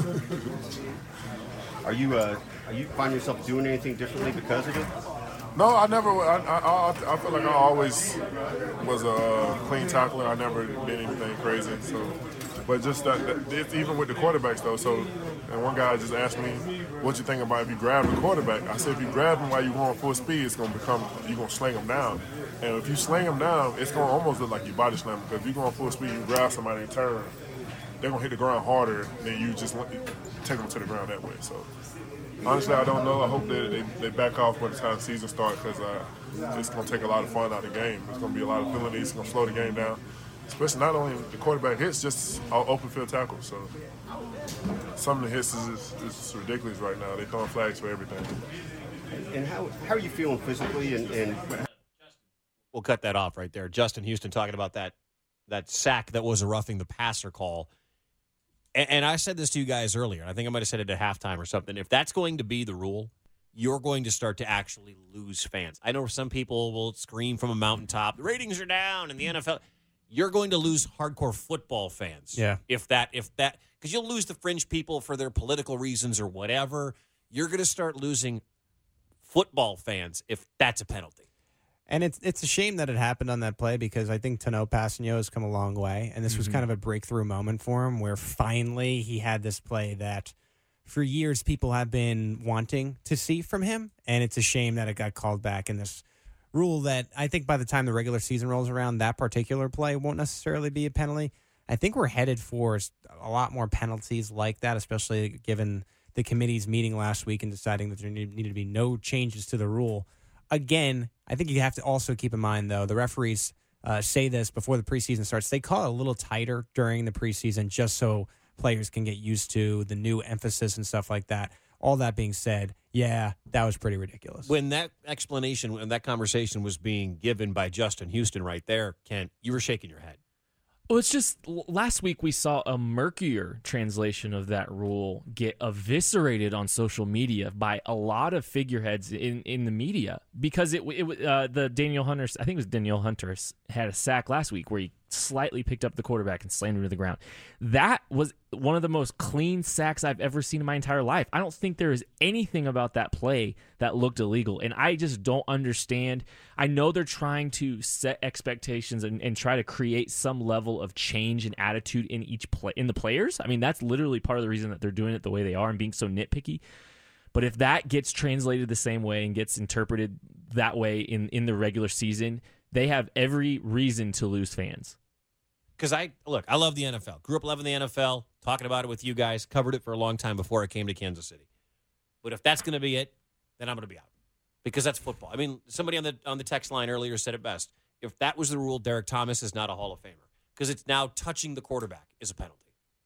Are you find yourself doing anything differently because of it? No, I never. I feel like I always was a clean tackler. I never did anything crazy. So, but just that it's even with the quarterbacks though. So, and one guy just asked me, "What you think about if you grab the quarterback?" I said, "If you grab him while you're going full speed, it's gonna become you're gonna sling him down. And if you sling him down, it's gonna almost look like you body slam him. Because if you're going full speed, you grab somebody and turn, they're gonna hit the ground harder than you just take them to the ground that way." So. Honestly, I don't know. I hope that they back off by the time the season starts because it's going to take a lot of fun out of the game. There's going to be a lot of penalties. It's going to slow the game down, especially not only the quarterback hits, just open field tackles. So some of the hits is ridiculous right now. They're throwing flags for everything. And how are you feeling physically? And we'll cut that off right there. Justin Houston talking about that sack that was a roughing the passer call. And I said this to you guys earlier. I think I might have said it at halftime or something. If that's going to be the rule, you're going to start to actually lose fans. I know some people will scream from a mountaintop, the ratings are down in the NFL. You're going to lose hardcore football fans. Yeah. If that, because you'll lose the fringe people for their political reasons or whatever. You're going to start losing football fans if that's a penalty. And it's a shame that it happened on that play because I think Tanoh Kpassagnon has come a long way. And this was kind of a breakthrough moment for him where finally he had this play that for years people have been wanting to see from him. And it's a shame that it got called back in this rule that I think by the time the regular season rolls around, that particular play won't necessarily be a penalty. I think we're headed for a lot more penalties like that, especially given the committee's meeting last week and deciding that there needed to be no changes to the rule. Again, I think you have to also keep in mind, though, the referees say this before the preseason starts. They call it a little tighter during the preseason just so players can get used to the new emphasis and stuff like that. All that being said, yeah, that was pretty ridiculous. When that explanation, when that conversation was being given by Justin Houston right there, Kent, you were shaking your head. Well, it's just last week we saw a murkier translation of that rule get eviscerated on social media by a lot of figureheads in the media because the Danielle Hunter, I think it was Danielle Hunter, had a sack last week where he slightly picked up the quarterback and slammed him to the ground. That was one of the most clean sacks I've ever seen in my entire life. I don't think there is anything about that play that looked illegal, and I just don't understand. I know they're trying to set expectations and try to create some level of change and attitude in in the players. I mean, that's literally part of the reason that they're doing it the way they are and being so nitpicky. But if that gets translated the same way and gets interpreted that way in the regular season, they have every reason to lose fans. Because I love the NFL. Grew up loving the NFL, talking about it with you guys, covered it for a long time before I came to Kansas City. But if that's going to be it, then I'm going to be out. Because that's football. I mean, somebody on the text line earlier said it best. If that was the rule, Derek Thomas is not a Hall of Famer. Because it's now touching the quarterback is a penalty.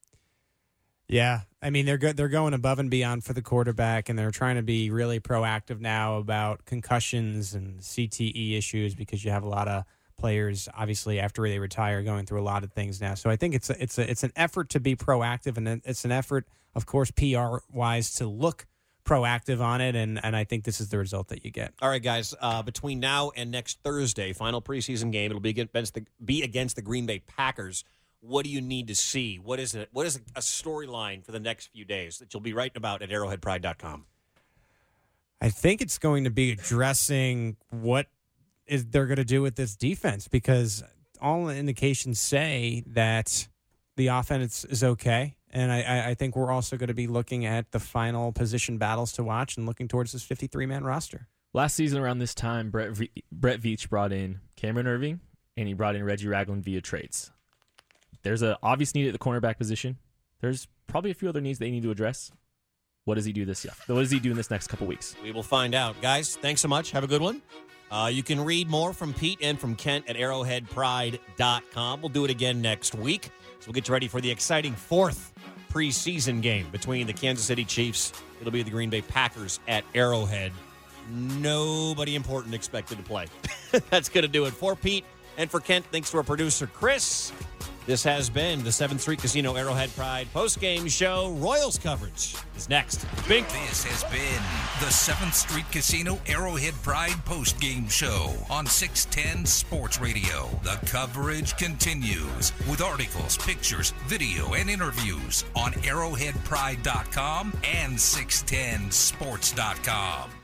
Yeah, I mean, they're going above and beyond for the quarterback, and they're trying to be really proactive now about concussions and CTE issues because you have a lot of players, obviously, after they retire, going through a lot of things now. So I think it's an effort to be proactive, and it's an effort, of course, PR-wise, to look proactive on it, and I think this is the result that you get. All right, guys, between now and next Thursday, final preseason game, it'll be against the Green Bay Packers. What do you need to see? What is a storyline for the next few days that you'll be writing about at arrowheadpride.com? I think it's going to be addressing what they're going to do with this defense, because all indications say that the offense is okay. And I think we're also going to be looking at the final position battles to watch and looking towards this 53-man roster. Last season around this time, Brett Veach brought in Cameron Irving, and he brought in Reggie Ragland via trades. There's an obvious need at the cornerback position. There's probably a few other needs they need to address. What does he do this year? What does he do in this next couple weeks? We will find out. Guys, thanks so much. Have a good one. You can read more from Pete and from Kent at arrowheadpride.com. We'll do it again next week. So we'll get you ready for the exciting 4th preseason game between the Kansas City Chiefs. It'll be the Green Bay Packers at Arrowhead. Nobody important expected to play. That's going to do it for Pete and for Kent. Thanks to our producer, Chris. This has been the 7th Street Casino Arrowhead Pride postgame show. Royals coverage is next. Bink. This has been the 7th Street Casino Arrowhead Pride postgame show on 610 Sports Radio. The coverage continues with articles, pictures, video, and interviews on arrowheadpride.com and 610sports.com.